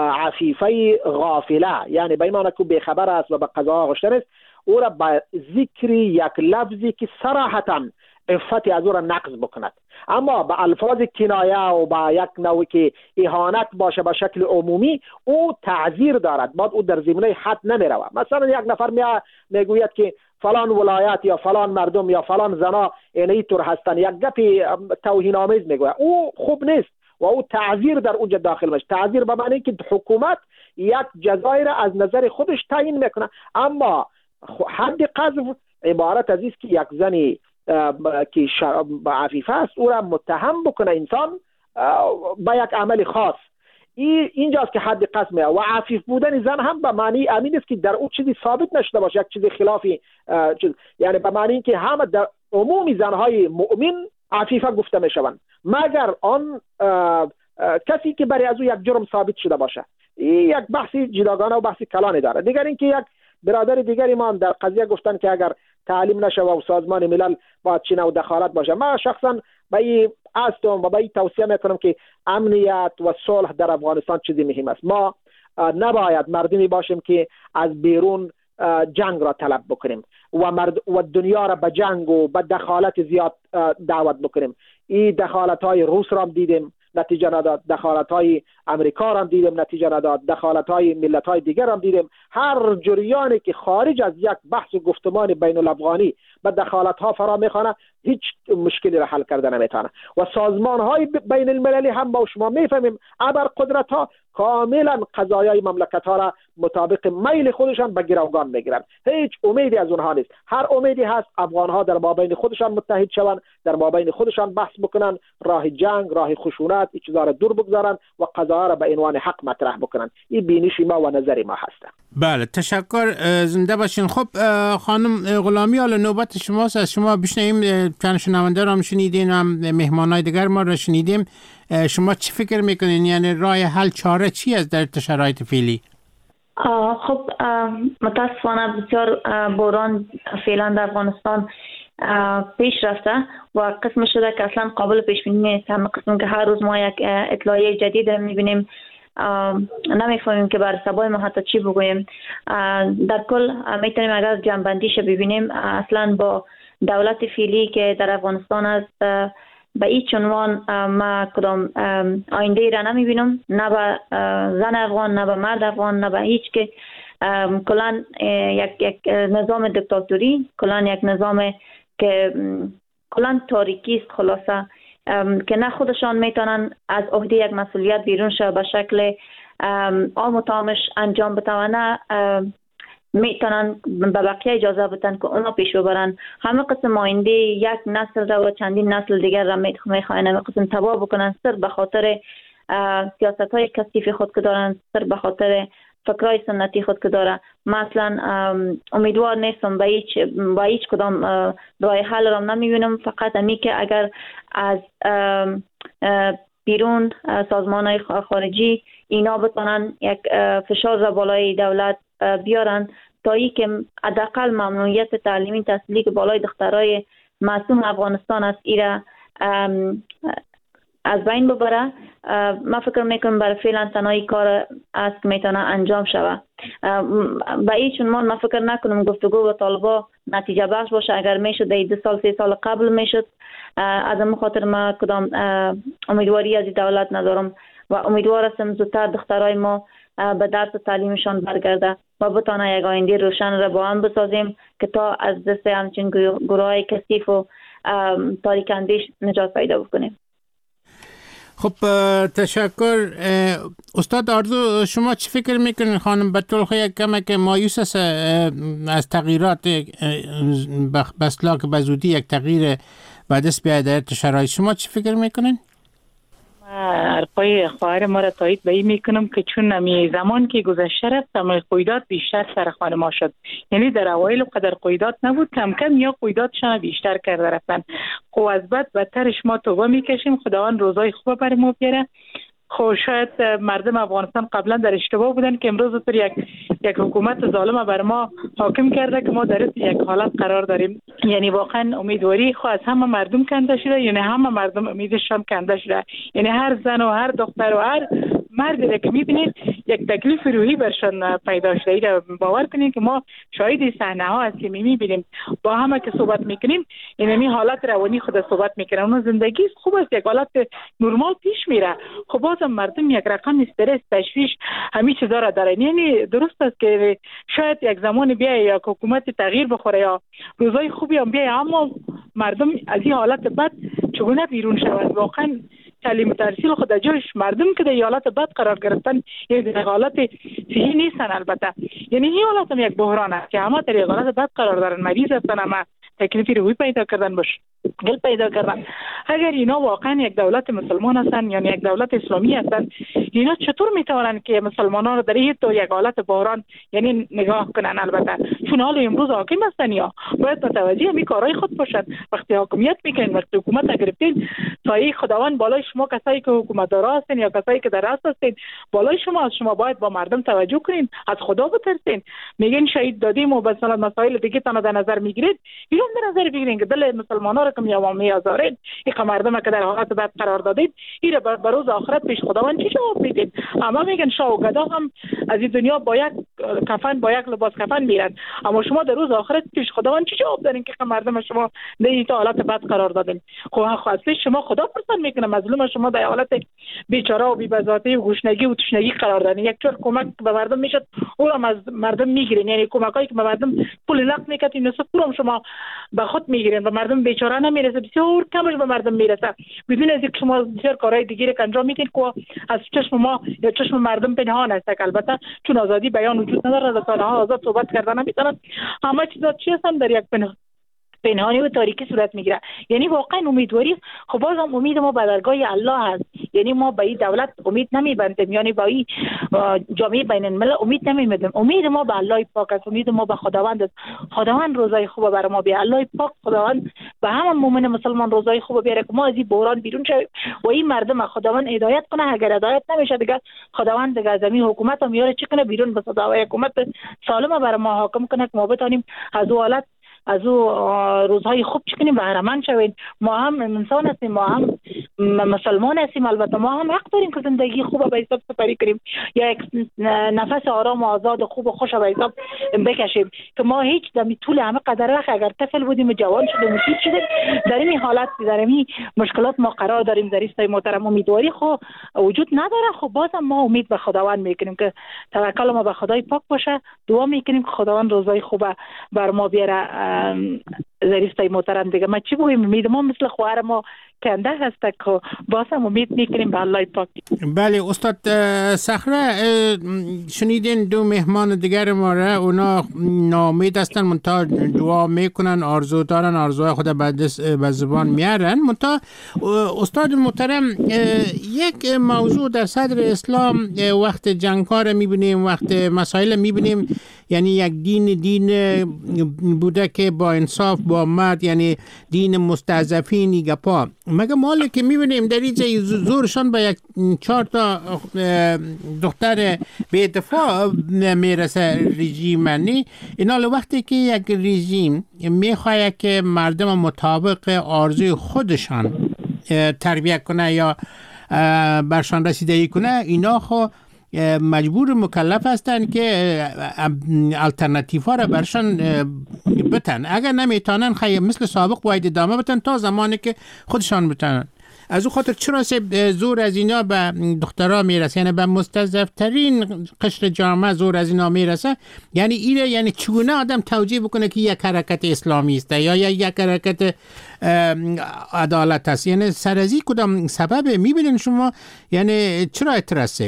عفیفه غافله، یعنی به این معنی که بیخبر است و به قضا آغشته است، او را به ذکر یک لفظی که صراحتاً عفت از او را نقض بکند، اما به الفاظ کنایه و با یک نوعی که اهانت باشه به شکل عمومی او تعذیر دارد. بعد او در زمینه حد نمی رود. مثلا یک نفر میگوید که فلان ولایت یا فلان مردم یا فلان زنا اینطور هستند، یک گپ توهین آمیز میگوید، او خوب نیست و او تعذیر در اونجا داخل میشه. تعذیر به معنی که حکومت یک جزای را از نظر خودش تعیین میکنه. اما حد قذف عبارت از است که یک زنی که عفیفه است او را متهم بکنه انسان با یک عمل خاص. اینجاست که حد قذف میاد. و عفیف بودن زن هم به معنی امین است که در اون چیزی ثابت نشده باشه، یک چیزی خلافی یعنی به معنی که همه در عمومی زنهای مؤمن عفیفه گفته میشوند مگر آن کسی که برای از او یک جرم ثابت شده باشه. این یک بحثی جداگانه و بحثی کلانی داره. دیگر اینکه یک برادر دیگری ما در قضیه گفتن که اگر تعلیم نشه و سازمان ملل باید چی نوع دخالت باشه. من شخصا به این هستم و به این توصیه میکنم که امنیت و صلح در افغانستان چیزی مهم است. ما نباید مردمی باشیم که از بیرون جنگ را طلب بکنیم و دنیا را به جنگ و به دخالت زیاد دعوت بکنیم. این دخالت های روس را دیدیم نتیجه نداد، دخالت های امریکا را دیدیم نتیجه نداد، دخالت های ملت های دیگر را دیدیم. هر جریانی که خارج از یک بحث و گفتمان بین الافغانی به دخالت ها فرا میخوانه هیچ مشکلی را حل کرده نمیتونه. و سازمان های بین المللی هم با شما میفهمیم ابر قدرت ها کاملا قضایای مملکت ها را مطابق میل خودشان به گروگان میگیرن. هیچ امیدی از اونها نیست. هر امیدی هست افغان ها در مابین خودشان متحد شوند، در مابین خودشان بحث بکنن، راه جنگ، راه خشونت این چیزا را دور بگذارن و قضایا را به عنوان حق مطرح بکنن. این بینش ما و نظر ما هست. بله تشکر، زنده باشین. خب خانم غلامی حالا نوبت شماست. از شما بشنویم. چند شنونده را شنیدین، هم مهمانای دیگر ما را شنیدیم. شما چی فکر میکنین؟ یعنی راه حل چاره چی است در شرایط فعلی؟ خب متاسفانه بسیار باران فعلا در افغانستان پیش رفته و قسم شده که اصلا قابل پیش بینی نیست. همه قسم که هر روز ما یک اطلاعیه جدید میبینیم، نمیفهمیم که بر سبای ما حتی چی بگوییم. در کل میتونیم اگر جنبندیش ببینیم، اصلا با دولت فعلی که در افغانستان است به هیچ عنوان ما کدام آینده ای را نمیبینم، نه به زن افغان، نه به مرد افغان، نه به هیچ که. کلان یک نظام دیکتاتوری، کلان یک نظام که کلان تاریکی است خلاصه، که نه خودشان میتونن از عهده یک مسئولیت بیرون شو به شکل عام و تامش انجام بدن، نه میتونن به بقیه اجازه بدن که اونا پیش ببرن. همه قسم آینده یک نسل را و چندین نسل دیگر را میخواین همه قسم تباه بکنن، سر به خاطر سیاست های کثیف خود که دارن، سر به خاطر فکرهای سنتی خود که داره. مثلا امیدوار نیستم به هیچ کدام راه حل را نمیبینم، فقط امی که اگر از بیرون سازمان های خارجی اینا بتونن یک فشار را بالای دولت بیارن تا ای که حداقل ممنوعیت تعلیمی تحصیلی که بالای دخترای معصوم افغانستان است ایره از بین ببره. من فکر میکنم برای فعلا تنهایی کار است که میتونه انجام شود. به هیچ عنوان من فکر نکنم گفتگو با طالبا نتیجه بخش باشه. اگر میشد 2 سال 3 سال قبل میشد. از این خاطر ما کدام امیدواری از دولت ندارم و امیدوار هستم زودتر دخترای ما به درس تعلیمشان برگرده و بتانه یک آینده روشن را با هم بسازیم که تا از دست همچین گروهای کثیف و تاریک اندیش نجات پیدا بکنیم. خب تشکر. استاد آرزو، شما چی فکر میکنین؟ خانم بطول یک کمک مایوس است از تغییرات بسلا که بزودی یک تغییر به دست بیاید در شرایط. شما چی فکر میکنین؟ حرفای خواهر ما را تایید به این میکنم که چون نمی زمان که گذشته رفت قیودات بیشتر سر خانه ما شد. یعنی در اوایل قدر قیودات نبود، کم کم یا قیوداتشان بیشتر کرده رفتن. خب از بعد بدترش ما توبه میکشیم، خداوند روزای خوب بر ما بیاره. خب شاید مردم افغانستان قبلا در اشتباه بودن که امروز پر یک حکومت ظالم بر ما حاکم کرده که ما در یک حالت قرار داریم. یعنی واقعا امیدواری خو از همه مردم کنده شده، یعنی همه مردم امیدشان کنده شده. یعنی هر زن و هر دختر و هر مردی که میبینید یک تکلیف روحی برشان پیدا شده. ایره باور کنید که ما شاهد صحنه ها هستیم، میبینیم با همه که صحبت میکنیم یعنی حالت روانی خود صحبت میکنیم. اون زندگی خوب است، یک حالت نرمال پیش میره. خب بازم مردم یک رقم استرس، تشویش، همین چیزا را دارن. یعنی درست است که شاید یک زمان بیای یا حکومت تغییر بخوره یا روزای خوبی هم بیای، اما مردم از این حالت بد چگونه بیرون شود؟ واقعا تعلیم تحصیل خود جایش مردم که در حالت بد قرار گرفتن، یک حالت صحیح نیستن. البته یعنی این حالت هم یک بحران است که همه در حالت بد قرار دارن، مریض هستن، همه تکلیفی روحی پیدا کردن، گل پیدا کردن. اگر اینا واقعا یک دولت مسلمان هستن یعنی یک دولت اسلامی هستن، اینا چطور میتونن که مسلمانان رو در این تو یک حالت بحران یعنی نگاه کنن؟ البته چون حال امروز حاکم هستن یا باید متوجه همین کارهای خود باشن. وقتی حاکمیت میکنین، وقتی حکومت گرفتین، سایه خداوند بالای شما، کسایی که حکومت دارا هستین یا کسایی که در راست هستین بالای شما، از شما باید با مردم توجه کنین، از خدا بترسین. میگین شهید دادیم و مثلا مسائل دیگه تنها در نظر میگیرید، اینو در نظر بگیرین که دل مسلمانان رو که میآزارید، این مردم که در حالت بد قرار دادید، این به روز آخرت پیش خداوند چی جواب میدید؟ اما میگن شاه و گدا هم از این دنیا با یک کفن، با یک لباس کفن میرن، اما شما در روز آخرت پیش خداوند چی جواب دارین که مردم شما در این حالت بد قرار دادین؟ خب اصلا شما خدا پرسان میکنه، مظلوم شما در حالت بیچاره و بی‌بزاتی و گشنگی و تشنگی قرار دادین. یک جور کمک به مردم میشد، اونم از مردم میگیرین. یعنی کمکایی که به مردم پول نقد میکردین، نصف پولم شما به خود میگیرین، به مردم بیچاره نمیرسه، بسیار کمش به مردم میرسه. بدون از اینکه شما بسیار کارهای دیگه که انجام میدین که از چشم ما یا چشم مردم پنهان است. البته چون آزادی بیان وجود نداره، رسانه‌ها آزاد صحبت کردن نمیتونن، همه چیزا چی هستن در یک پنهانی و تاریکی صورت میگیره. یعنی واقعا امیدواری خب بازم امید ما به درگاه الله هست. یعنی ما به این دولت امید نمیبندیم، یعنی به این جامعه بین الملل امید نمیبندیم. امید ما به الله پاک است، امید ما به خداوند است. خداوند روزای خوب بر ما بیاره. الله پاک خداوند به همه مؤمن مسلمان روزای خوب بیاره که ما از این بحران بیرون شویم و این مردم خداوند هدایت کنه. اگر هدایت نمیشه دیگه خداوند دیگه از این حکومت هم یاره چی کنه بیرون بس دعوای حکومت سالم بر ما حاکم کنه که ما بتونیم از حالت از روزهای خوب چکنیم بهره‌مند شویم. ما هم انسان هستیم، ما هم مسلمان هستیم، البته ما هم حق داریم که زندگی خوب به حساب سپری کنیم یا یک نفس آرام و آزاد و خوب و خوش به حساب بکشیم که ما هیچ دمی طول همه قدر وقت اگر طفل بودیم و جوان شدیم و چیز شدیم در این حالت در این مشکلات ما قرار داریم. در این محترم امیدواری خو وجود نداره. خب بازم ما امید به خداوند میکنیم که توکل ما به خدای پاک باشه. دعا میکنیم که خداوند روزای خوب بر ما بیاره. زریستای محترم دیگه ما چی بگویم؟ امید ما مثل خواهر ما کنده هست که بازم امید میکنیم به الله پاک. بله استاد صخره، شنیدین دو مهمان دیگر ما را، اونا ناامید هستن منتها دعا میکنن، آرزو دارن، آرزوهای خود به زبان میارن. منتها استاد محترم، یک موضوع در صدر اسلام وقت جنگ‌ها میبینیم، وقت مسائل میبینیم، یعنی یک دین بوده که با انصاف با مرد، یعنی دین مستضعفین گپا. مگه مالی که میبینیم در اینجا زورشان به یک 4 تا دختر به دفاع میرسه رژیم. اینا وقتی که یک رژیم میخواه که مردم مطابق آرزوی خودشان تربیت کنه یا برشان رسیدگی کنه، اینا خو مجبور مکلف هستن که الٹرناتیو ها را برشان بتن. اگر نمیتونن مثل سابق باید ادامه بتن تا زمانی که خودشان بتنن. از او خاطر چرا زور از اینا به دخترها میرسه، یعنی به مستضعفترین قشر جامعه زور از اینا میرسه؟ یعنی اینه، یعنی چگونه آدم توجیه بکنه که یک حرکت اسلامی است یا یک حرکت عدالت است؟ یعنی سر از این کدام سبب میبینین شما؟ یعنی چرا اترسه؟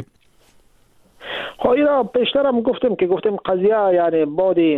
خب اینا پیشتر هم گفتم قضیه یعنی بعد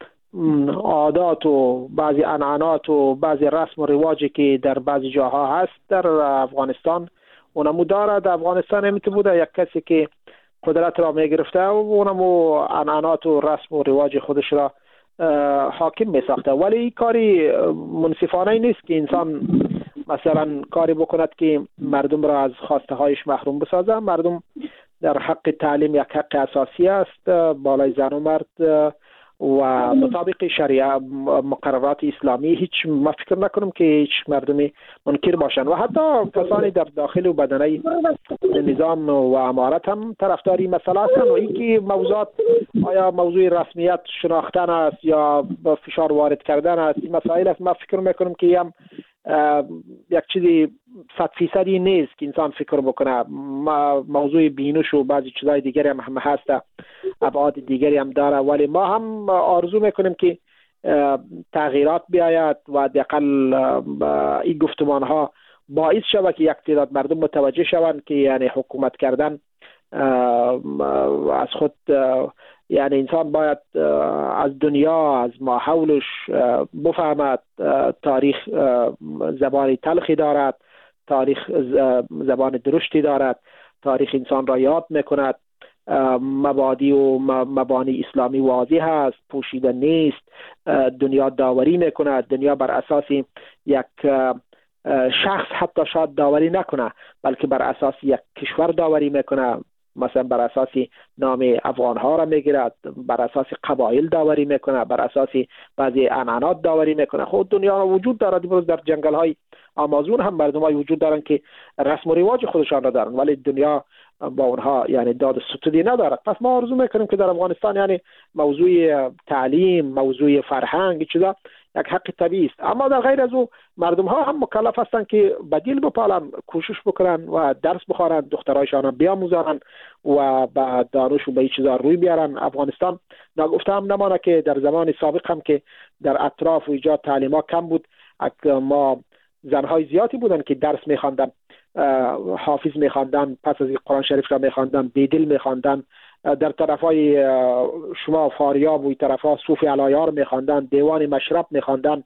عادات و بعضی عنعنات و بعضی رسم و رواجی که در بعضی جاها هست در افغانستان اونمو داره. در افغانستان همیت بوده یک کسی که قدرت را میگرفته و اونمو عنعنات و رسم و رواج خودش را حاکم میساخته. ولی این کاری منصفانه نیست که انسان مثلا کاری بکند که مردم را از خواسته هایش محروم بسازه. مردم در حق تعلیم یک حق اساسی است بالای زن و مرد و مطابق شریعه مقررات اسلامی. هیچ ما فکر نکنم که هیچ مردمی منکر باشن و حتی کسانی در داخل و بدنه نظام و امارت هم طرفداری مسئله هستند. و اینکه موضوعات آیا موضوع رسمیت شناختن است یا فشار وارد کردن است، این مسائل است. ما فکر میکنم که هم یک چیزی 100% نیست که انسان فکر بکنه. موضوع بینش و بعضی چیزای دیگری هم هست، ابعاد دیگری هم داره، ولی ما هم آرزو میکنیم که تغییرات بیاید و حداقل این گفتمان ها باعث شود که یک تعداد مردم متوجه شوند که یعنی حکومت کردن از خود، یعنی انسان باید از دنیا از ما حولش بفهمد تاریخ زبان تلخی دارد، تاریخ زبان درشتی دارد، تاریخ انسان را یاد میکند، مبادی و مبانی اسلامی واضح است، پوشیده نیست، دنیا داوری میکند. دنیا بر اساس یک شخص حتی شاید داوری نکنه، بلکه بر اساس یک کشور داوری میکنه. مثلا بر اساس نام افغان ها را میگیرد، بر اساس قبایل داوری میکنه، بر اساس بعضی عنعنات داوری میکنه. خود دنیا وجود دارد. امروز در جنگل های آمازون هم مردمای وجود دارن که رسم و رواج خودشان را دارن، ولی دنیا با اونها یعنی داد ستودی ندارد. پس ما آرزو میکنیم که در افغانستان یعنی موضوع تعلیم، موضوع فرهنگ چیزا یک حق طبیعی است. اما در غیر از او مردم ها هم مکلف هستند که بدیل بپالن، کوشش بکنن و درس بخوانن، دخترایشان بیاموزن و به دانش و به این چیزا روی بیارن. افغانستان نگفته هم نمانه که در زمان سابق هم که در اطراف و ایجاد تعلیم ها کم بود، ما زنهای زیادی بودن که درس میخواندن، حافظ میخواندن، پس از قرآن شریف را میخواندن، بیدل میخواندن، در طرفای شما فاریاب و طرفا صوفی علایار میخواندن، دیوان مشرب میخواندن،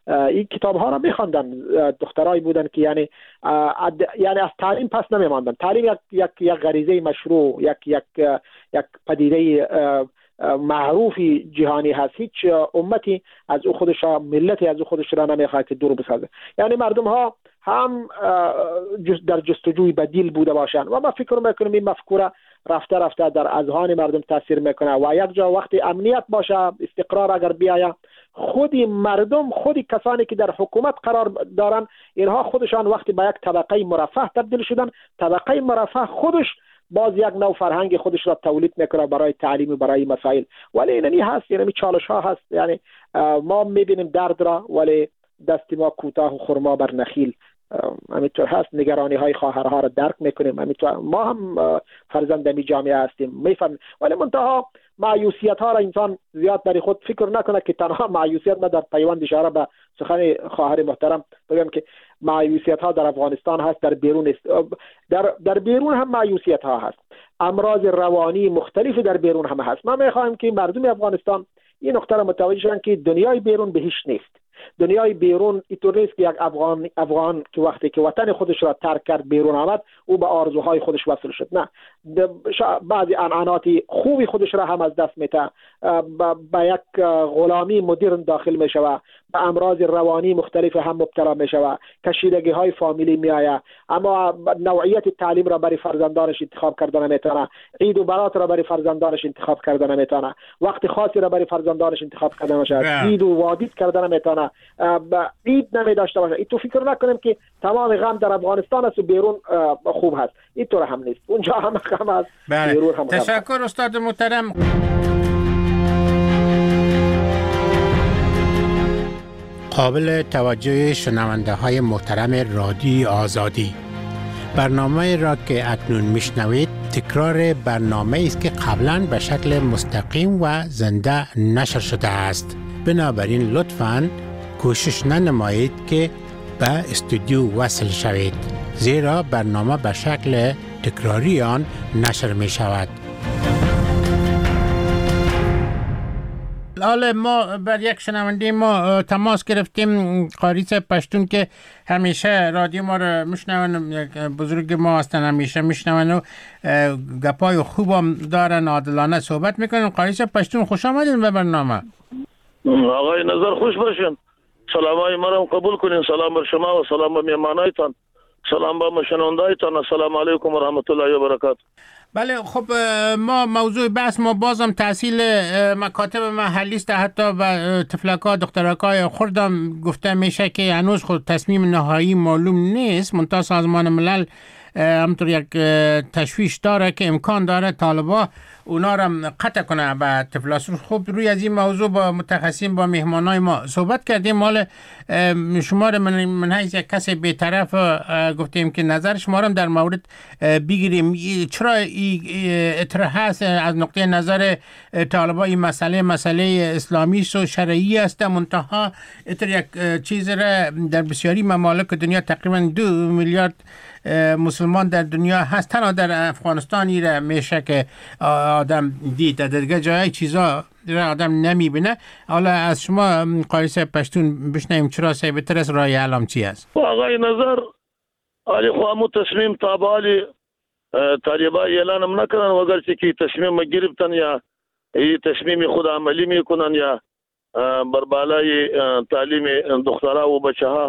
این کتاب ها را می‌خواندن. دخترایی بودن که یعنی از تعلیم پس نمی‌ماندن. تعلیم یک غریزه مشروع، یک پدیده معروفی جهانی هست. هیچ امتی از او خودش را، ملتی از او خودش را نمیخواد که دور بسازه. یعنی مردم ها هم در جستجوی بدیل بوده باشند و ما فکر میکنیم این مفکوره رفته رفته در اذهان مردم تاثیر میکنه و یک جا وقتی امنیت باشه، استقرار اگر بیاید، خودی مردم، خودی کسانی که در حکومت قرار دارن، اینها خودشان وقتی به یک طبقه مرفه تبدیل شدن، طبقه مرفه خودش باز یک نوع فرهنگ خودش را تولید میکنه برای تعلیم و برای مسائل. ولی اینمی هست، یعنی چالش ها هست. یعنی ما میبینیم درد را ولی دست ما کوتاه و خرما بر نخیل. همینطور هست، نگرانی های خواهرها را درک میکنیم. همینطور ما هم فرزند می جامعه هستیم، میفهمیم. ولی منتها مایوسیت ها را انسان زیاد برای خود فکر نکنه که تنها مایوسیت. ما در پیوند اشاره به سخن خواهر محترم بگم که مایوسیت ها در افغانستان هست، در بیرون است. در بیرون هم مایوسیت ها هست. امراض روانی مختلفی در بیرون هم هست. ما میخوایم که مردم افغانستان این نکته را متوجه شوند که دنیای بیرون به هیچ نیست. دنیای بیرون اینطور نیست که یک افغان که وقتی که وطن خودش را ترک کرد بیرون آمد او به آرزوهای خودش وصل شد. نه، بعضی عنعنات خوبی خودش را هم از دست میده، به یک غلامی مدرن داخل میشود، به امراض روانی مختلف هم مبتلا میشود، کشیدگی های فامیلی میآید، اما نوعیت تعلیم را برای فرزندانش انتخاب کردن نمیتونه، عید و برات را برای فرزندانش انتخاب کردن نمیتونه، وقت خاصی را برای فرزندانش انتخاب کردن نمیشه، عید و وادید کردن نمیتونه، عید نمی داشته باشه. تو فکر نکنیم که تمام غم در افغانستان است و بیرون خوب هست. اینطور هم نیست. اونجا هم غم است، بیرون هم غم. تشکر استاد محترم. قابل توجه شنونده های محترم رادیو آزادی، برنامه را که اکنون میشنوید تکرار برنامه است که قبلا به شکل مستقیم و زنده نشر شده است. بنابراین لطفاً کوشش ننمایید که به استودیو وصل شوید، زیرا برنامه به شکل تکراری آن نشر می شود. حالا ما بر یک شنونده ما تماس گرفتیم، قاریس پشتون که همیشه رادیو ما رو میشنون، بزرگ ما هستن، همیشه میشنون و گپای خوبم دارن، عادلانه صحبت میکنن. قاریس پشتون خوش آمدین به برنامه. آقای نظر خوش باشین، سلامای ما رو قبول کنین. سلام بر شما و سلام به میهمانایتان، سلام به مشنوندایتان. السلام علیکم و رحمت الله و برکاته. بله، خب ما موضوع بحث ما بازم تحصیل مکاتب محلی است. حتی به طفلکا دخترکای خردم گفته میشه که هنوز خود تصمیم نهایی معلوم نیست. منتها سازمان ملل همطور یک تشویش داره که امکان داره طالبا اونا را قطع کنه به طفلاسو. خب روی از این موضوع با متخصصین، با مهمانای ما صحبت کردیم. مال شما را من حیث یک کس بی‌طرف گفتیم که نظر شما را در مورد بگیریم. چرا اطراح هست از نقطه نظر طالبا این مسئله اسلامی و شرعی است، منتها یک چیز را در بسیاری ممالک دنیا تقریبا 2 میلیارد مسلمان در دنیا هست، تنها در افغانستان ایره میشه که آدم دید، در دیگه جای چیزا آدم نمیبینه. حالا از شما قاریس پشتون بشنیم چرا بهتر است راه حل چی است؟ آقای نظر علی خو تصمیم تابعالی طالبا اعلانم نکنن، وگرچه که تصمیم گرفتن یا این تصمیم خود عملی میکنن یا بر بالای تعلیم دخترها و بچه ها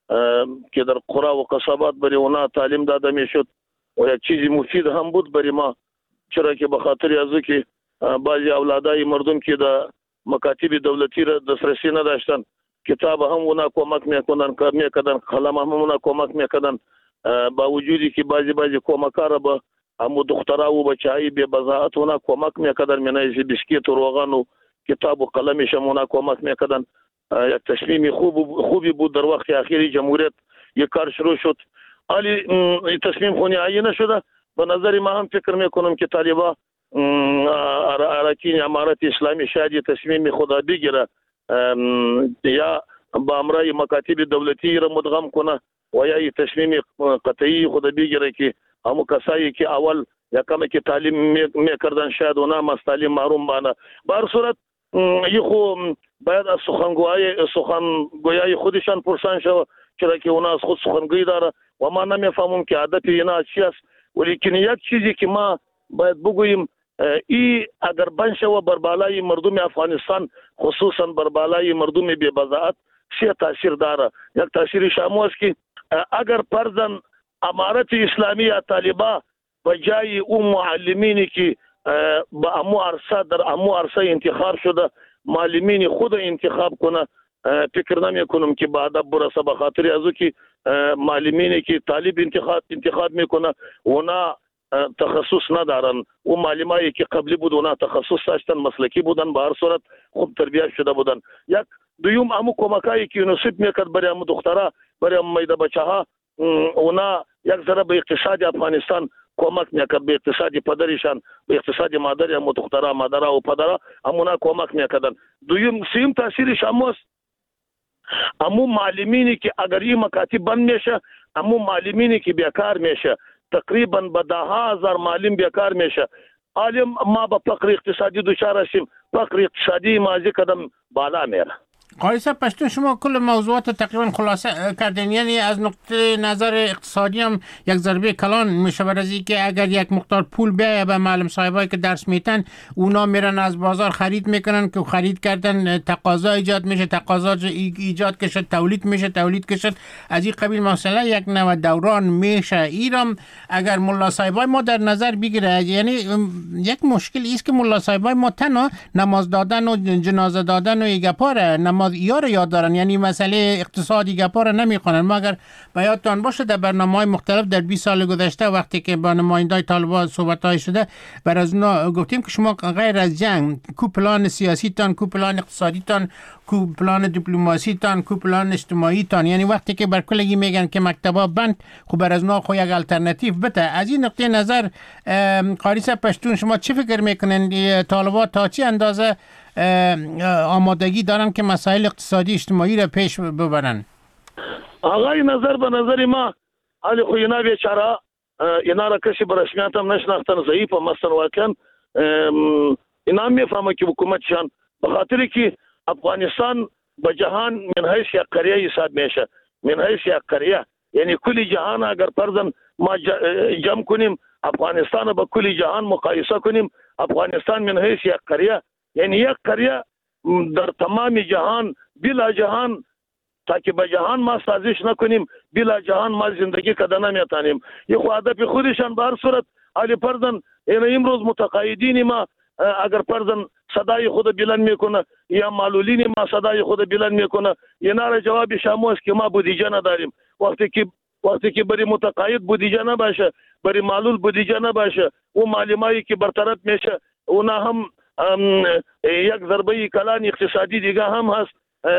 که در قرى و قصبات برای اونا تعلیم داده میشد و یک چیزی مفید هم بود برای ما، چرا که به خاطر از که بعضی اولادای مردم که در مکاتب دولتی را دسترسی نداشتن، کتاب هم اونا کمک میکردن، قلم هم اونا کمک میکردن، با وجودی که بعضی کمک‌ها را به همو دخترها و بچه‌های بی بضاعت اونا کمک میکردن، منایز بیسکیت و روغن و کتاب و قلمش هم اونا کمک میکردن. یک تصمیم خوبی بود. در وقت اخیری جمهوریت یک کار شروع شد، ولی این تصمیم خونی عیه نشده. به نظر ما هم فکر میکنم که طالبا اراکین امارت اسلامی شاید تصمیم خدا بگیره یا با امرای مکاتب دولتی را مدغم کنه و یا این تصمیم قطعی خدا بگیره که همو کسایی که اول یا کمی که تعلیم میکردن شاید اونا از تعلیم محروم بانه. به هر صورت یخو باید از سخنگویای خودشان پرسان شود، چرا که اونا از خود سخنگوی داره و ما نمیفهمم که هدف اینا چی است. ولیکن یک چیزی که ما باید بگوییم، ای اگر بنشه و بر بالای مردم افغانستان، خصوصا بر بالای مردم بی بضاعت چه تاثیر داره. یک تاثیرش هم است که اگر فرضاً امارت اسلامی یا طالبان به جای اون معلمینی که با امو عرصه در امو عرصه انتخاب شده معلمین خود انتخاب کنه، فکر نمی کنم که با ادب برسه، به خاطر ازو که معلمینی که طالب انتخاب میکنه اونا تخصص ندارن. و معلمایی که قبلی بود اونا تخصص داشتن، مسلکی بودن، به هر صورت خوب تربیت شده بودن. یک دویم امو کمکایی که یونیسف میکرد برای امو دخترها، برای امو میده بچه ها، اونا یک ذره به اقتصاد افغانستان کمک میکرد، به اقتصاد پدرشان، به اقتصاد مادر امو دخترها، مادرها و پدرها امونا کمک میکردن. دویم سیم تاثیرش هم است امو معلمینی که اگر این مکاتب بند میشه، امو معلمینی که بیکار میشه، تقریبا به 10,000 معلم بیکار میشه. عالم ما به فقر اقتصادی دچار هستیم، فقر اقتصادی مازی قدم بالا میره. قاری صاحب پشتون شما کل موضوعات تقریبا خلاصه کردین، یعنی از نقطه نظر اقتصادی هم یک ضربه کلان میشه بر از که اگر یک مقدار پول بیایه به معلم صاحبایی که درس میتن، اونا میرن از بازار خرید میکنن که خرید کردن تقاضا ایجاد میشه، تقاضا ایجاد کشد تولید میشه، تولید کشد از این قبیل مسئله یک نوع دوران میشه. ایرام اگر ملا صاحبای ما در نظر بگیره، یعنی یک مشکل است که ملا صاحبای ما تنها نماز دادن و جنازه دادن و ایگپاره یار یاد دارن، یعنی مسئله اقتصادی گپا را نمیخوانن. ما اگر به یادتان باشه در برنامه‌های مختلف در 20 سال گذشته وقتی که با نمایندای طالبان صحبت‌های شده، بر از اونا گفتیم که شما غیر از جنگ کو پلان سیاسی تان، کو پلان اقتصادی تان، کو پلان دیپلماسی تان، کو پلان اجتماعی تان، یعنی وقتی که بر کلگی میگن که مکتبا بند، خب بر از اونا خو یک الटरनेटिव بده. از این نقطه نظر قاری صاحب پشتون شما چی فکر میکنن طالبان تا چه اندازه آمادگی دارن که مسائل اقتصادی اجتماعی را پیش ببرن؟ آقای نظر به نظر ما علی خو اینا بیچاره اینا را کسی به رسمیت هم نشناختن، ضعیف هم هستن واقعا. اینا میفهمه که حکومتشان به خاطر که افغانستان به جهان من حیث یک قریه حساب میشه، من حیث یک قریه، یعنی کل جهان اگر فرضاً ما جمع کنیم افغانستان با کل جهان مقایسه کنیم، افغانستان من حیث یک قریه، یعنی یک قریه در تمام جهان بلا جهان، تاکه به جهان ما سازش نکنیم، بلا جهان ما زندگی کده نمیتانیم. یه خو هدف خودشان به هر صورت علی فرزن امروز متقاعدین ما اگر فرزن صدای خود بلند میکنه یا معلولین ما صدای خود بلند میکنه، اینا را جواب شامو است که ما بودجه نداریم. وقتی که برای متقاعد بودجه نباشه، برای معلول بودجه نباشه، و معلمایی که برطرف میشه اونا هم یک ضربه کلان اقتصادی دیگه هم هست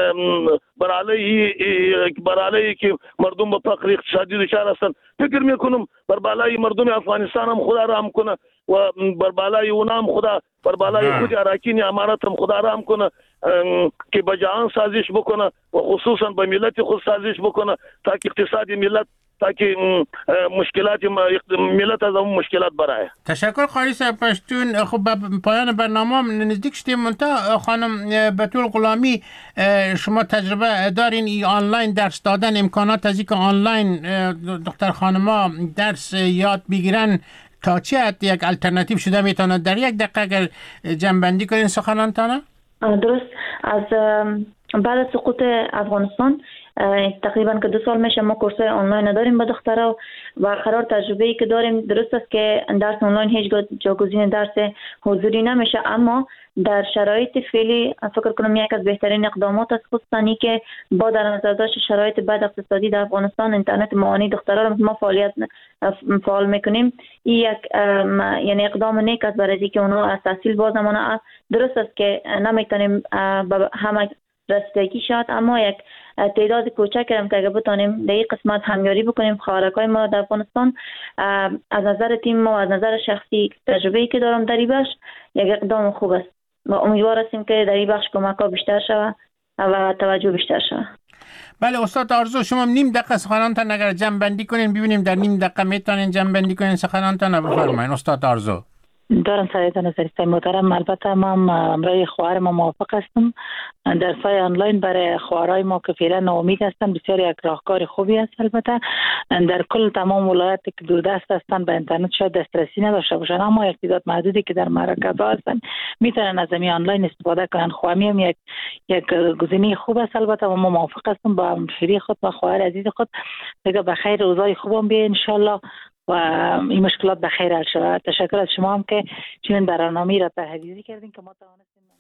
برای که مردم به فقر اقتصادی دچار هستند. فکر میکنم بر بالای مردم افغانستان هم خدا رحم کنه و بر بالای اونا هم خدا، بر بالای خود اراکین امارت هم خدا رحم کنه که به جهان سازش بکنه و خصوصا به ملت خود سازش بکنه تا که اقتصادی ملت، تا که مشکلات ملت از اون مشکلات برای. تشکر قاری صاحب پشتون. خب پایان برنامه نزدیک شدیم. منتها خانم بتول غلامی، شما تجربه دارین ای آنلاین درس دادن، امکانات از اینکه آنلاین دختر خانما درس یاد بگیرن تا چه حد یک الटरनेटिव شده میتونه؟ در یک دقیقه اگر جمع‌بندی کنین سخنانتان. درست. از بعد از سقوط افغانستان تقریبا که 2 سال میشه ما کورسای آنلاین نداریم به دخترها و قرار تجربه‌ای که داریم درست است که درس آنلاین هیچ جاگزین درس حضوری نمیشه، اما در شرایط فعلی فکر کنم یک از بهترین اقدامات است، خصوصا که با در نظر داشت شرایط بد اقتصادی در افغانستان اینترنت معانی دخترها را ما فعال میکنیم. این یک یعنی اقدام نیک است برای اینکه اونها از تحصیل بازنمونه. درست است که نمیتونیم همه رسیدگی شد، اما یک تعداد کوچک هم که اگه بتانیم در این قسمت همیاری بکنیم خواهرکای ما در افغانستان، از نظر تیم ما و از نظر شخصی تجربه‌ای که دارم در این بخش یک اقدام خوب است و امیدوار هستیم که در این بخش کمک‌ها بیشتر شود و توجه بیشتر شود. بله استاد آرزو، شما نیم دقیقه سخنانتان اگر جمع بندی کنین ببینیم در نیم دقیقه میتونین جمع بندی کنین سخنانتان. بفرمایید استاد آرزو. دارم سعادت نظری محترم. البته ما امرای خواهر ما موافق هستم. درس‌های آنلاین برای خواهرای ما که فعلا ناامید هستن بسیار یک راهکار خوبی است. البته در کل تمام ولایت که دوردست هستن به اینترنت شاید دسترسی نداشته باشن، اما یک تعداد محدودی که در مرکزها هستن میتونن از این آنلاین استفاده کنن. خواهمی هم یک گزینه خوب است. البته ما موافق هستم با همشری خود و خواهر عزیز خود دیگه به خیر روزای خوبم بیه ان شاء الله و این مشکلات به خیر حل شود. تشکر از شما هم که چنین برنامه‌ای را تهیه کردین که ما توانستیم